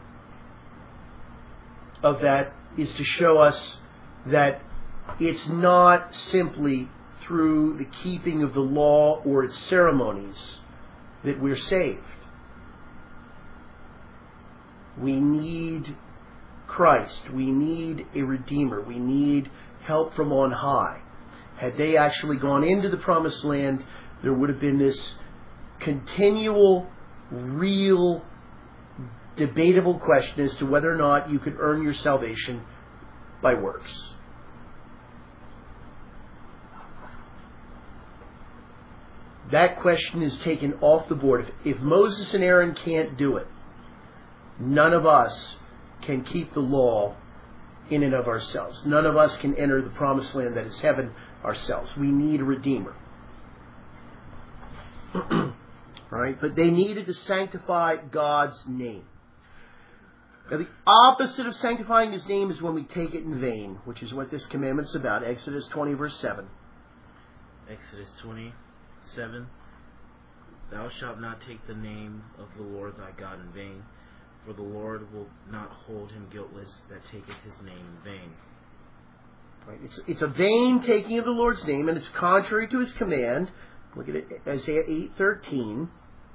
of that is to show us that it's not simply through the keeping of the law or its ceremonies that we're saved. We need Christ. We need a Redeemer. We need help from on high. Had they actually gone into the promised land, there would have been this continual, real, debatable question as to whether or not you could earn your salvation by works. That question is taken off the board. If, if Moses and Aaron can't do it, none of us can keep the law in and of ourselves. None of us can enter the promised land that is heaven ourselves. We need a Redeemer. Right? But they needed to sanctify God's name. Now the opposite of sanctifying his name is when we take it in vain, which is what this commandment is about. Exodus twenty, verse seven. Exodus twenty-seven. Thou shalt not take the name of the Lord thy God in vain, for the Lord will not hold him guiltless that taketh his name in vain. Right? It's, it's a vain taking of the Lord's name, and it's contrary to his command. Look at it, Isaiah eight thirteen.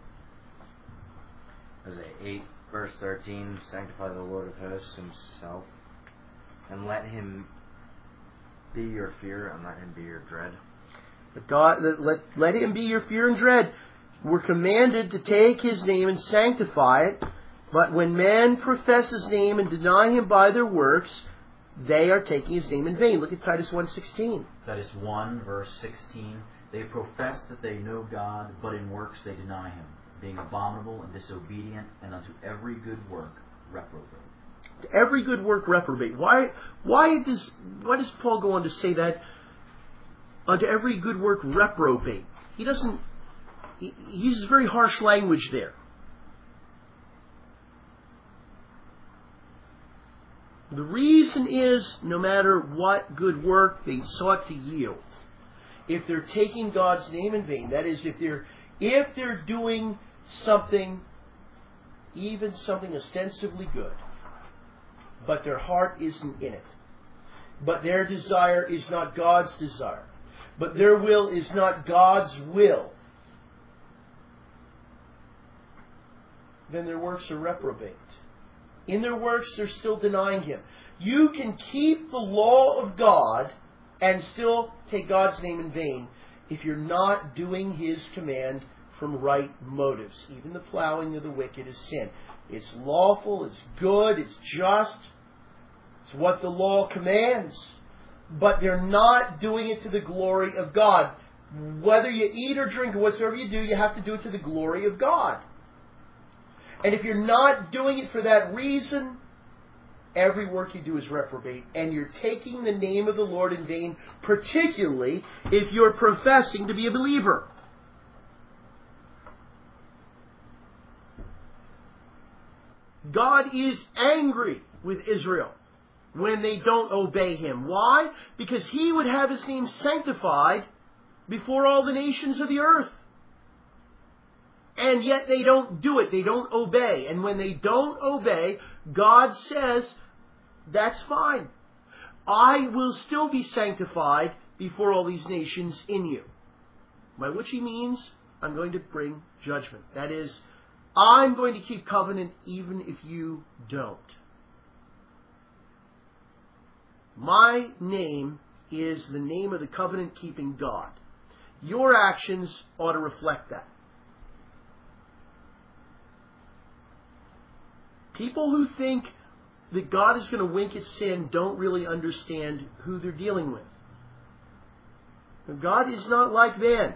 Isaiah eight, verse thirteen, sanctify the Lord of hosts himself, and let him be your fear, and let him be your dread. But God, let, let him be your fear and dread. We're commanded to take his name and sanctify it, but when men profess his name and deny him by their works, they are taking his name in vain. Look at Titus one sixteen. Titus one, verse sixteen. They profess that they know God, but in works they deny him, being abominable and disobedient, and unto every good work reprobate. To every good work reprobate. Why why does why does Paul go on to say that? Unto every good work reprobate. He doesn't he, he uses very harsh language there. The reason is, no matter what good work they sought to yield, if they're taking God's name in vain, that is, if they're if they're doing something, even something ostensibly good, but their heart isn't in it, but their desire is not God's desire, but their will is not God's will, then their works are reprobate. In their works, they're still denying him. You can keep the law of God and still take God's name in vain if you're not doing his command from right motives. Even the plowing of the wicked is sin. It's lawful, it's good, it's just. It's what the law commands. But they're not doing it to the glory of God. Whether you eat or drink or whatsoever you do, you have to do it to the glory of God. And if you're not doing it for that reason, every work you do is reprobate. And you're taking the name of the Lord in vain, particularly if you're professing to be a believer. God is angry with Israel when they don't obey him. Why? Because he would have his name sanctified before all the nations of the earth. And yet they don't do it. They don't obey. And when they don't obey, God says, that's fine. I will still be sanctified before all these nations in you. By which he means, I'm going to bring judgment. That is, I'm going to keep covenant even if you don't. My name is the name of the covenant-keeping God. Your actions ought to reflect that. People who think that God is going to wink at sin don't really understand who they're dealing with. God is not like man.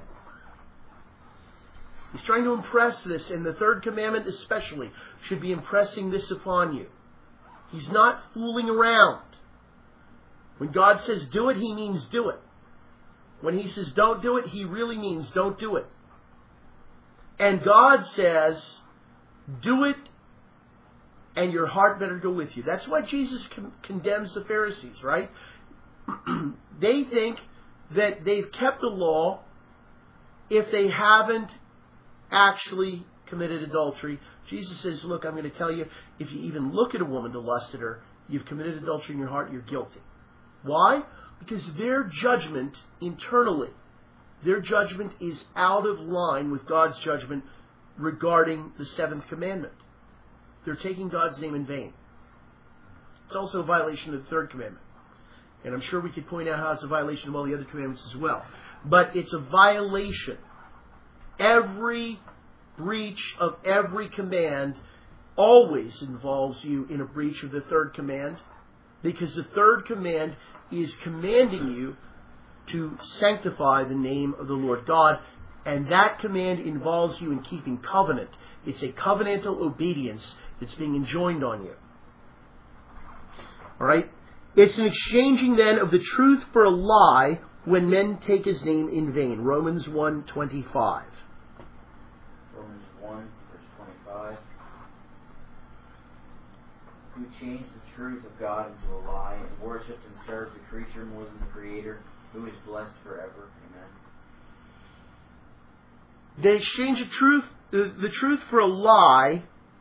He's trying to impress this, and the third commandment especially should be impressing this upon you. He's not fooling around. When God says do it, he means do it. When he says don't do it, he really means don't do it. And God says, do it, and your heart better go with you. That's why Jesus con- condemns the Pharisees, right? They think that they've kept the law if they haven't actually committed adultery. Jesus says, look, I'm going to tell you, if you even look at a woman to lust at her, you've committed adultery in your heart, you're guilty. Why? Because their judgment internally, their judgment is out of line with God's judgment regarding the seventh commandment. They're taking God's name in vain. It's also a violation of the third commandment. And I'm sure we could point out how it's a violation of all the other commandments as well. But it's a violation. Every breach of every command always involves you in a breach of the third command, because the third command is commanding you to sanctify the name of the Lord God, and that command involves you in keeping covenant. It's a covenantal obedience that's being enjoined on you. All right? It's an exchanging then of the truth for a lie when men take his name in vain. Romans one twenty-five. Romans one, verse twenty-five. Who changed the truth of God into a lie and worshipped and served the creature more than the Creator, who is blessed forever. Amen. They exchange the truth, the, the truth for a lie.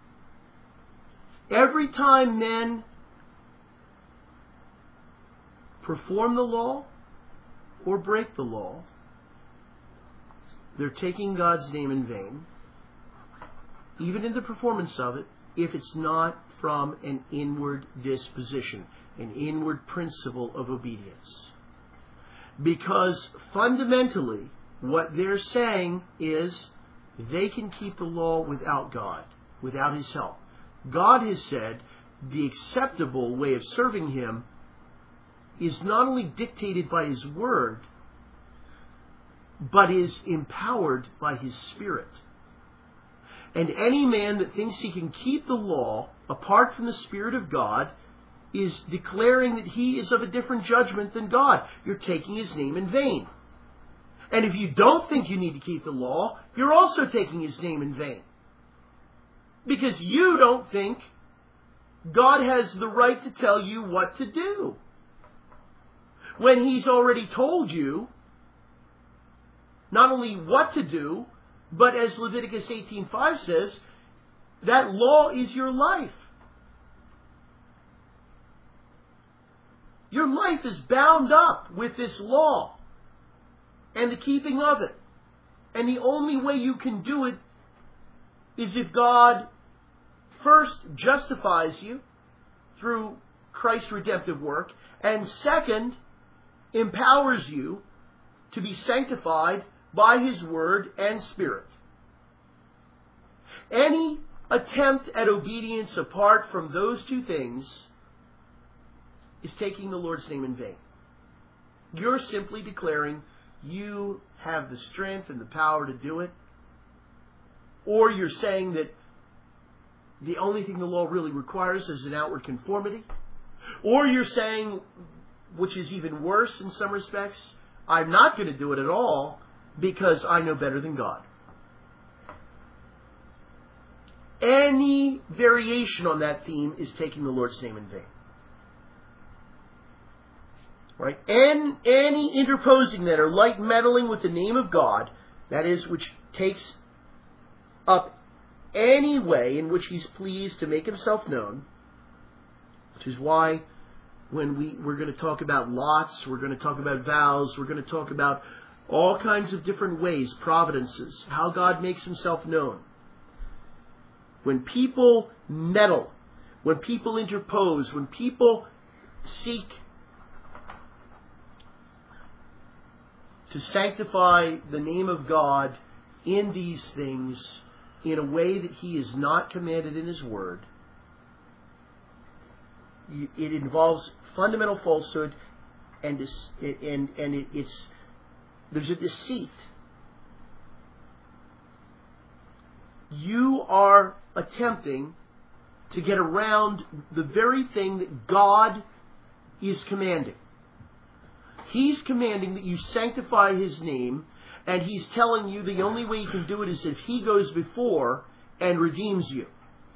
Every time men perform the law or break the law, they're taking God's name in vain, even in the performance of it, if it's not from an inward disposition, an inward principle of obedience. Because fundamentally, what they're saying is they can keep the law without God, without his help. God has said the acceptable way of serving him is not only dictated by His Word, but is empowered by His Spirit. And any man that thinks he can keep the law apart from the Spirit of God is declaring that he is of a different judgment than God. You're taking His name in vain. And if you don't think you need to keep the law, you're also taking His name in vain. Because you don't think God has the right to tell you what to do, when He's already told you not only what to do, but as Leviticus eighteen five says, that law is your life. Your life is bound up with this law and the keeping of it. And the only way you can do it is if God first justifies you through Christ's redemptive work, and second, empowers you to be sanctified by His Word and Spirit. Any attempt at obedience apart from those two things is taking the Lord's name in vain. You're simply declaring you have the strength and the power to do it, or you're saying that the only thing the law really requires is an outward conformity, or you're saying, which is even worse in some respects, I'm not going to do it at all because I know better than God. Any variation on that theme is taking the Lord's name in vain. Right? And any interposing that or light meddling with the name of God, that is, which takes up any way in which He's pleased to make Himself known, which is why when we, we're going to talk about lots, we're going to talk about vows, we're going to talk about all kinds of different ways, providences, how God makes Himself known. When people meddle, when people interpose, when people seek to sanctify the name of God in these things in a way that He is not commanded in His Word, it involves fundamental falsehood, and and and it, it's there's a deceit. You are attempting to get around the very thing that God is commanding. He's commanding that you sanctify His name, and He's telling you the only way you can do it is if He goes before and redeems you.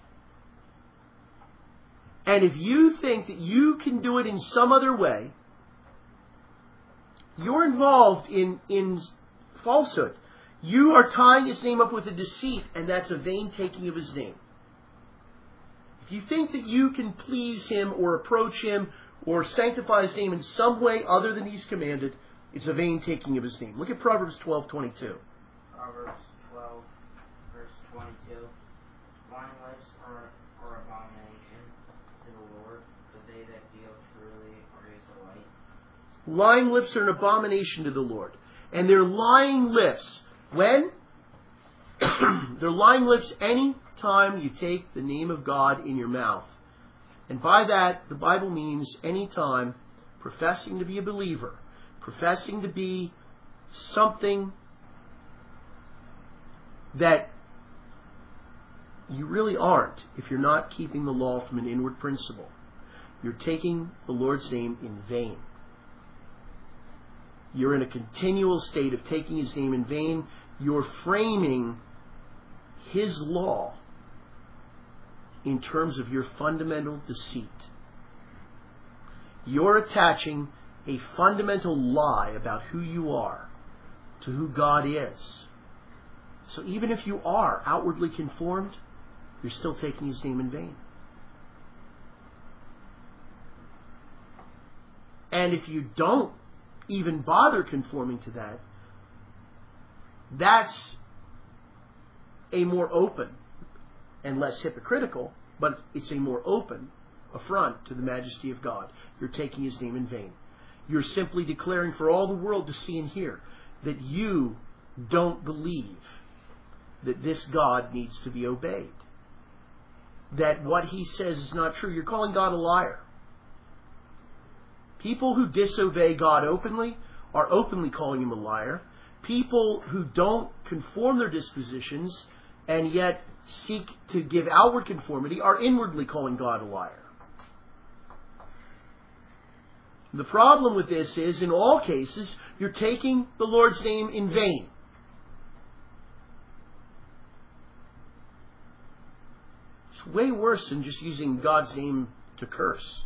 And if you think that you can do it in some other way, you're involved in, in falsehood. You are tying His name up with a deceit, and that's a vain taking of His name. If you think that you can please Him or approach Him or sanctify His name in some way other than He's commanded, it's a vain taking of His name. Look at Proverbs twelve twenty-two. Proverbs twelve, verse twenty-two. Lying lips are, are abomination to the Lord, but they that deal truly are His delight. Lying lips are an abomination to the Lord. And they're lying lips. When? They're lying lips any time you take the name of God in your mouth. And by that, the Bible means any time professing to be a believer, professing to be something that you really aren't if you're not keeping the law from an inward principle. You're taking the Lord's name in vain. You're in a continual state of taking His name in vain. You're framing His law in terms of your fundamental deceit. You're attaching a fundamental lie about who you are to who God is. So even if you are outwardly conformed, you're still taking His name in vain. And if you don't even bother conforming to that, that's a more open and less hypocritical, but it's a more open affront to the majesty of God. You're taking His name in vain. You're simply declaring for all the world to see and hear that you don't believe that this God needs to be obeyed. That what He says is not true. You're calling God a liar. People who disobey God openly are openly calling him a liar. People who don't conform their dispositions and yet seek to give outward conformity are inwardly calling God a liar. The problem with this is, in all cases, you're taking the Lord's name in vain. It's way worse than just using God's name to curse.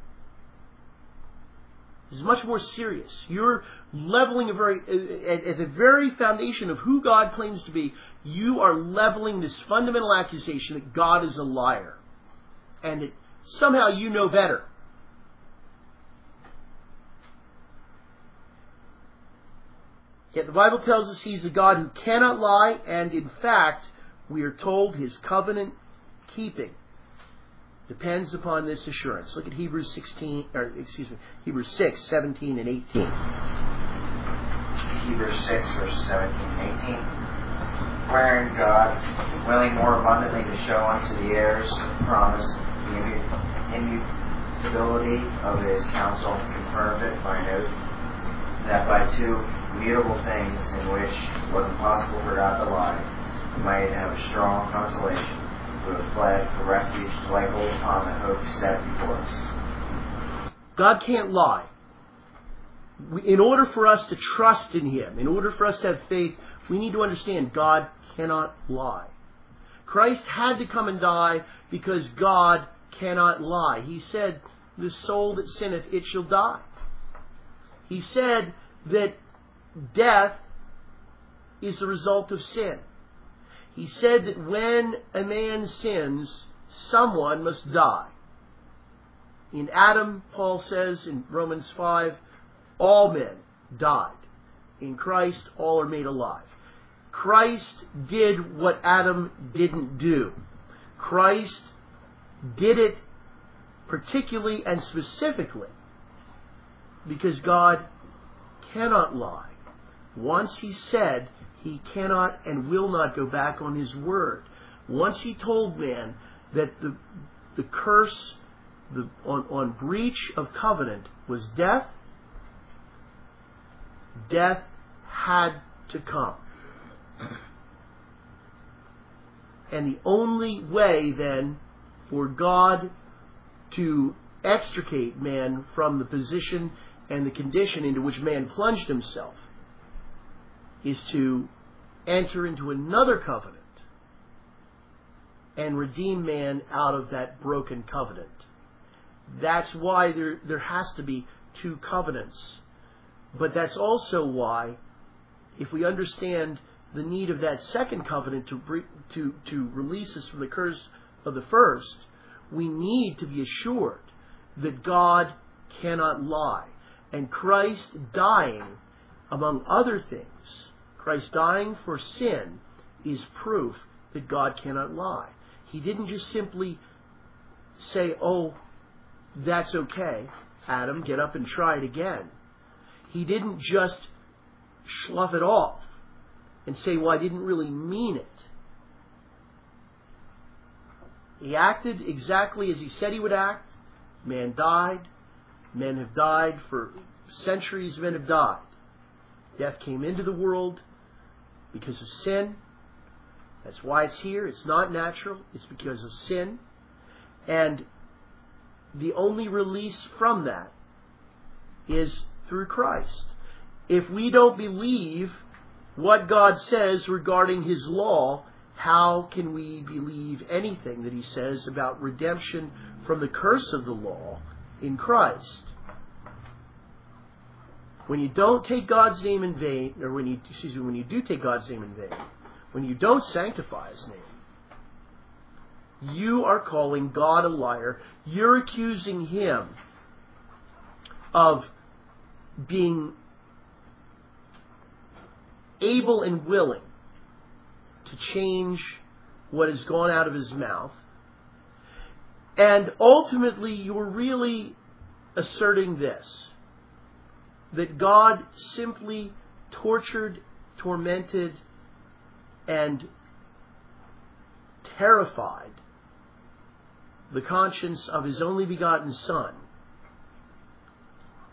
It's much more serious. You're leveling a very, at, at the very foundation of who God claims to be, you are leveling this fundamental accusation that God is a liar. And that somehow you know better. Yet the Bible tells us he's a God who cannot lie, and in fact, we are told his covenant keeping depends upon this assurance. Look at Hebrews sixteen, or excuse me, Hebrews six, seventeen and eighteen. Hebrews six, verses seventeen and eighteen. Wherein God, willing more abundantly to show unto the heirs of the promise the immutability of his counsel, confirmed it by an oath, that by two immutable things in which it was impossible for God to lie, we might have a strong consolation, who have fled for refuge to lay hold upon the hope set before us. God can't lie. We, in order for us to trust in him, in order for us to have faith, we need to understand God cannot lie. Christ had to come and die because God cannot lie. He said, the soul that sinneth, it shall die. He said that death is the result of sin. He said that when a man sins, someone must die. In Adam, Paul says in Romans five, all men died. In Christ, all are made alive. Christ did what Adam didn't do. Christ did it particularly and specifically because God cannot lie. Once he said, he cannot and will not go back on his word. Once he told man that the the curse the, on, on breach of covenant was death, death had to come. And the only way then for God to extricate man from the position and the condition into which man plunged himself is to enter into another covenant and redeem man out of that broken covenant. That's why there, there has to be two covenants. But that's also why, if we understand the need of that second covenant to, to, to release us from the curse of the first, we need to be assured that God cannot lie. And Christ dying, among other things, Christ dying for sin is proof that God cannot lie. He didn't just simply say, oh, that's okay, Adam, get up and try it again. He didn't just slough it off and say, well, I didn't really mean it. He acted exactly as he said he would act. Man died. Men have died for centuries. Men have died. Death came into the world because of sin. That's why it's here. It's not natural. It's because of sin. And the only release from that is through Christ. If we don't believe what God says regarding his law, how can we believe anything that he says about redemption from the curse of the law in Christ? When you don't take God's name in vain, or when you, excuse me, when you do take God's name in vain, when you don't sanctify his name, you are calling God a liar. You're accusing him of being able and willing to change what has gone out of his mouth. And ultimately, you're really asserting this, that God simply tortured, tormented, and terrified the conscience of his only begotten Son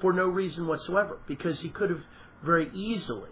for no reason whatsoever, because he could have very easily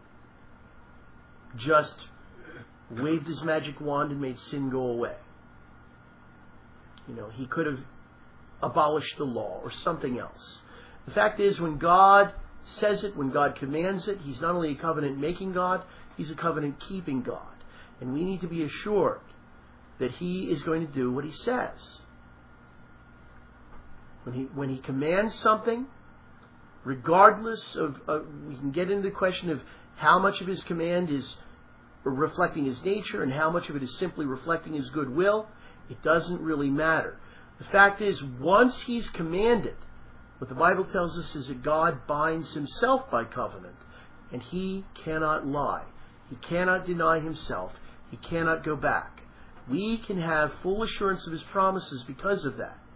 just waved his magic wand and made sin go away. You know, he could have abolished the law or something else. The fact is, when God says it, when God commands it, he's not only a covenant-making God, he's a covenant-keeping God. And we need to be assured that he is going to do what he says. When he, when he commands something, regardless of, uh, we can get into the question of how much of his command is reflecting his nature and how much of it is simply reflecting his goodwill. It doesn't really matter. The fact is, once he's commanded, what the Bible tells us is that God binds himself by covenant, and he cannot lie. He cannot deny himself. He cannot go back. We can have full assurance of his promises because of that.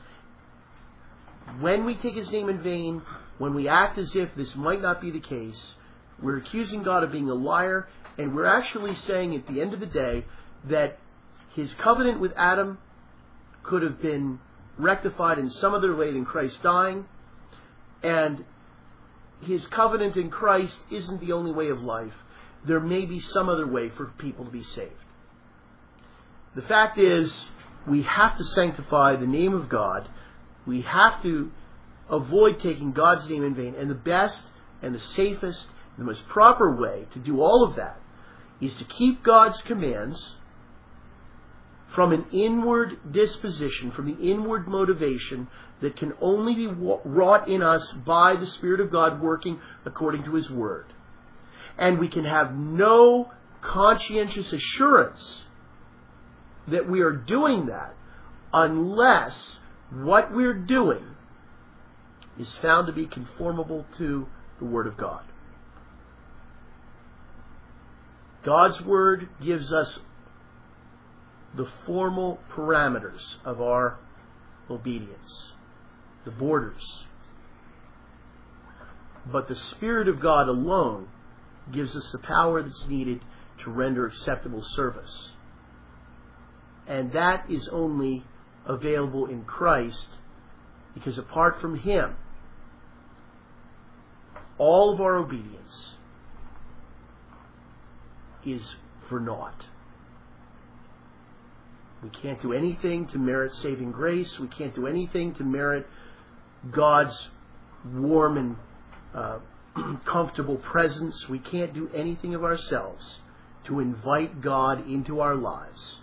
When we take his name in vain, when we act as if this might not be the case, we're accusing God of being a liar, and we're actually saying at the end of the day that his covenant with Adam could have been rectified in some other way than Christ dying, and his covenant in Christ isn't the only way of life. There may be some other way for people to be saved. The fact is, we have to sanctify the name of God. We have to avoid taking God's name in vain. And the best and the safest and the most proper way to do all of that is to keep God's commands from an inward disposition, from the inward motivation that can only be wrought in us by the Spirit of God working according to his word. And we can have no conscientious assurance that we are doing that unless what we're doing is found to be conformable to the Word of God. God's Word gives us the formal parameters of our obedience, the borders. But the Spirit of God alone gives us the power that's needed to render acceptable service. And that is only available in Christ, because apart from him, all of our obedience is for naught. We can't do anything to merit saving grace. We can't do anything to merit God's warm and uh, comfortable presence. We can't do anything of ourselves to invite God into our lives.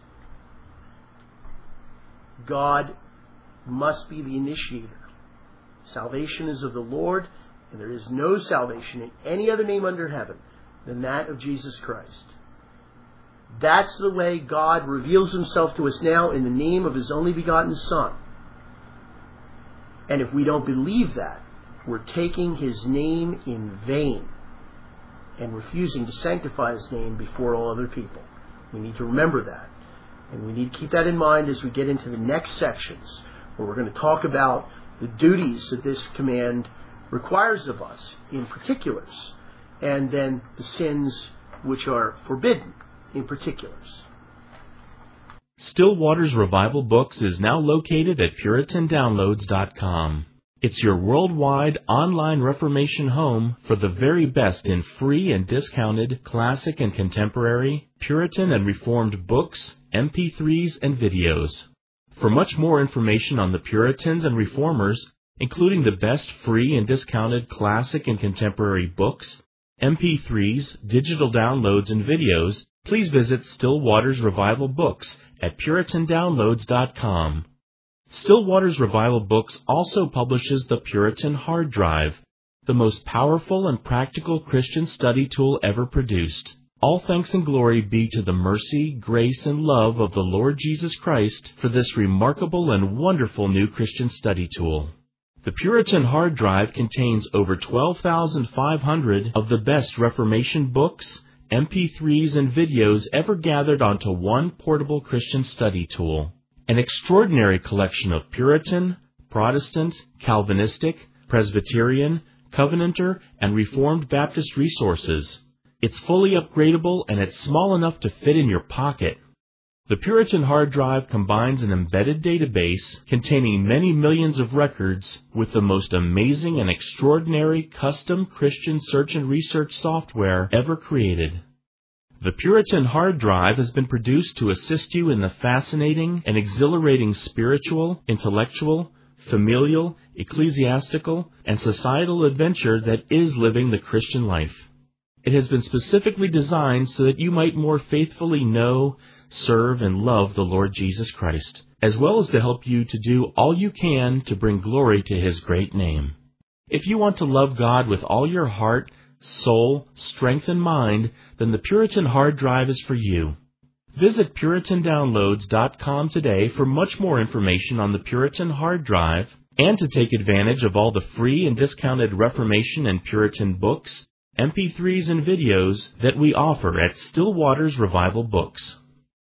God must be the initiator. Salvation is of the Lord, and there is no salvation in any other name under heaven than that of Jesus Christ. That's the way God reveals himself to us now in the name of his only begotten Son. And if we don't believe that, we're taking his name in vain and refusing to sanctify his name before all other people. We need to remember that. And we need to keep that in mind as we get into the next sections, where we're going to talk about the duties that this command requires of us in particulars, and then the sins which are forbidden in particulars. Still Waters Revival Books is now located at Puritan Downloads dot com. It's your worldwide online Reformation home for the very best in free and discounted classic and contemporary, Puritan and Reformed books, M P threes, and videos. For much more information on the Puritans and Reformers, including the best free and discounted classic and contemporary books, M P threes, digital downloads, and videos, please visit Still Waters Revival Books at Puritan Downloads dot com. Still Waters Revival Books also publishes the Puritan Hard Drive, the most powerful and practical Christian study tool ever produced. All thanks and glory be to the mercy, grace, and love of the Lord Jesus Christ for this remarkable and wonderful new Christian study tool. The Puritan Hard Drive contains over twelve thousand five hundred of the best Reformation books, M P threes, and videos ever gathered onto one portable Christian study tool. An extraordinary collection of Puritan, Protestant, Calvinistic, Presbyterian, Covenanter, and Reformed Baptist resources. It's fully upgradable and it's small enough to fit in your pocket. The Puritan hard drive combines an embedded database containing many millions of records with the most amazing and extraordinary custom Christian search and research software ever created. The Puritan hard drive has been produced to assist you in the fascinating and exhilarating spiritual, intellectual, familial, ecclesiastical, and societal adventure that is living the Christian life. It has been specifically designed so that you might more faithfully know, serve, and love the Lord Jesus Christ, as well as to help you to do all you can to bring glory to His great name. If you want to love God with all your heart, soul, strength, and mind, then the Puritan hard drive is for you. Visit Puritan Downloads dot com today for much more information on the Puritan hard drive and to take advantage of all the free and discounted Reformation and Puritan books, M P threes, and videos that we offer at Still Waters Revival Books.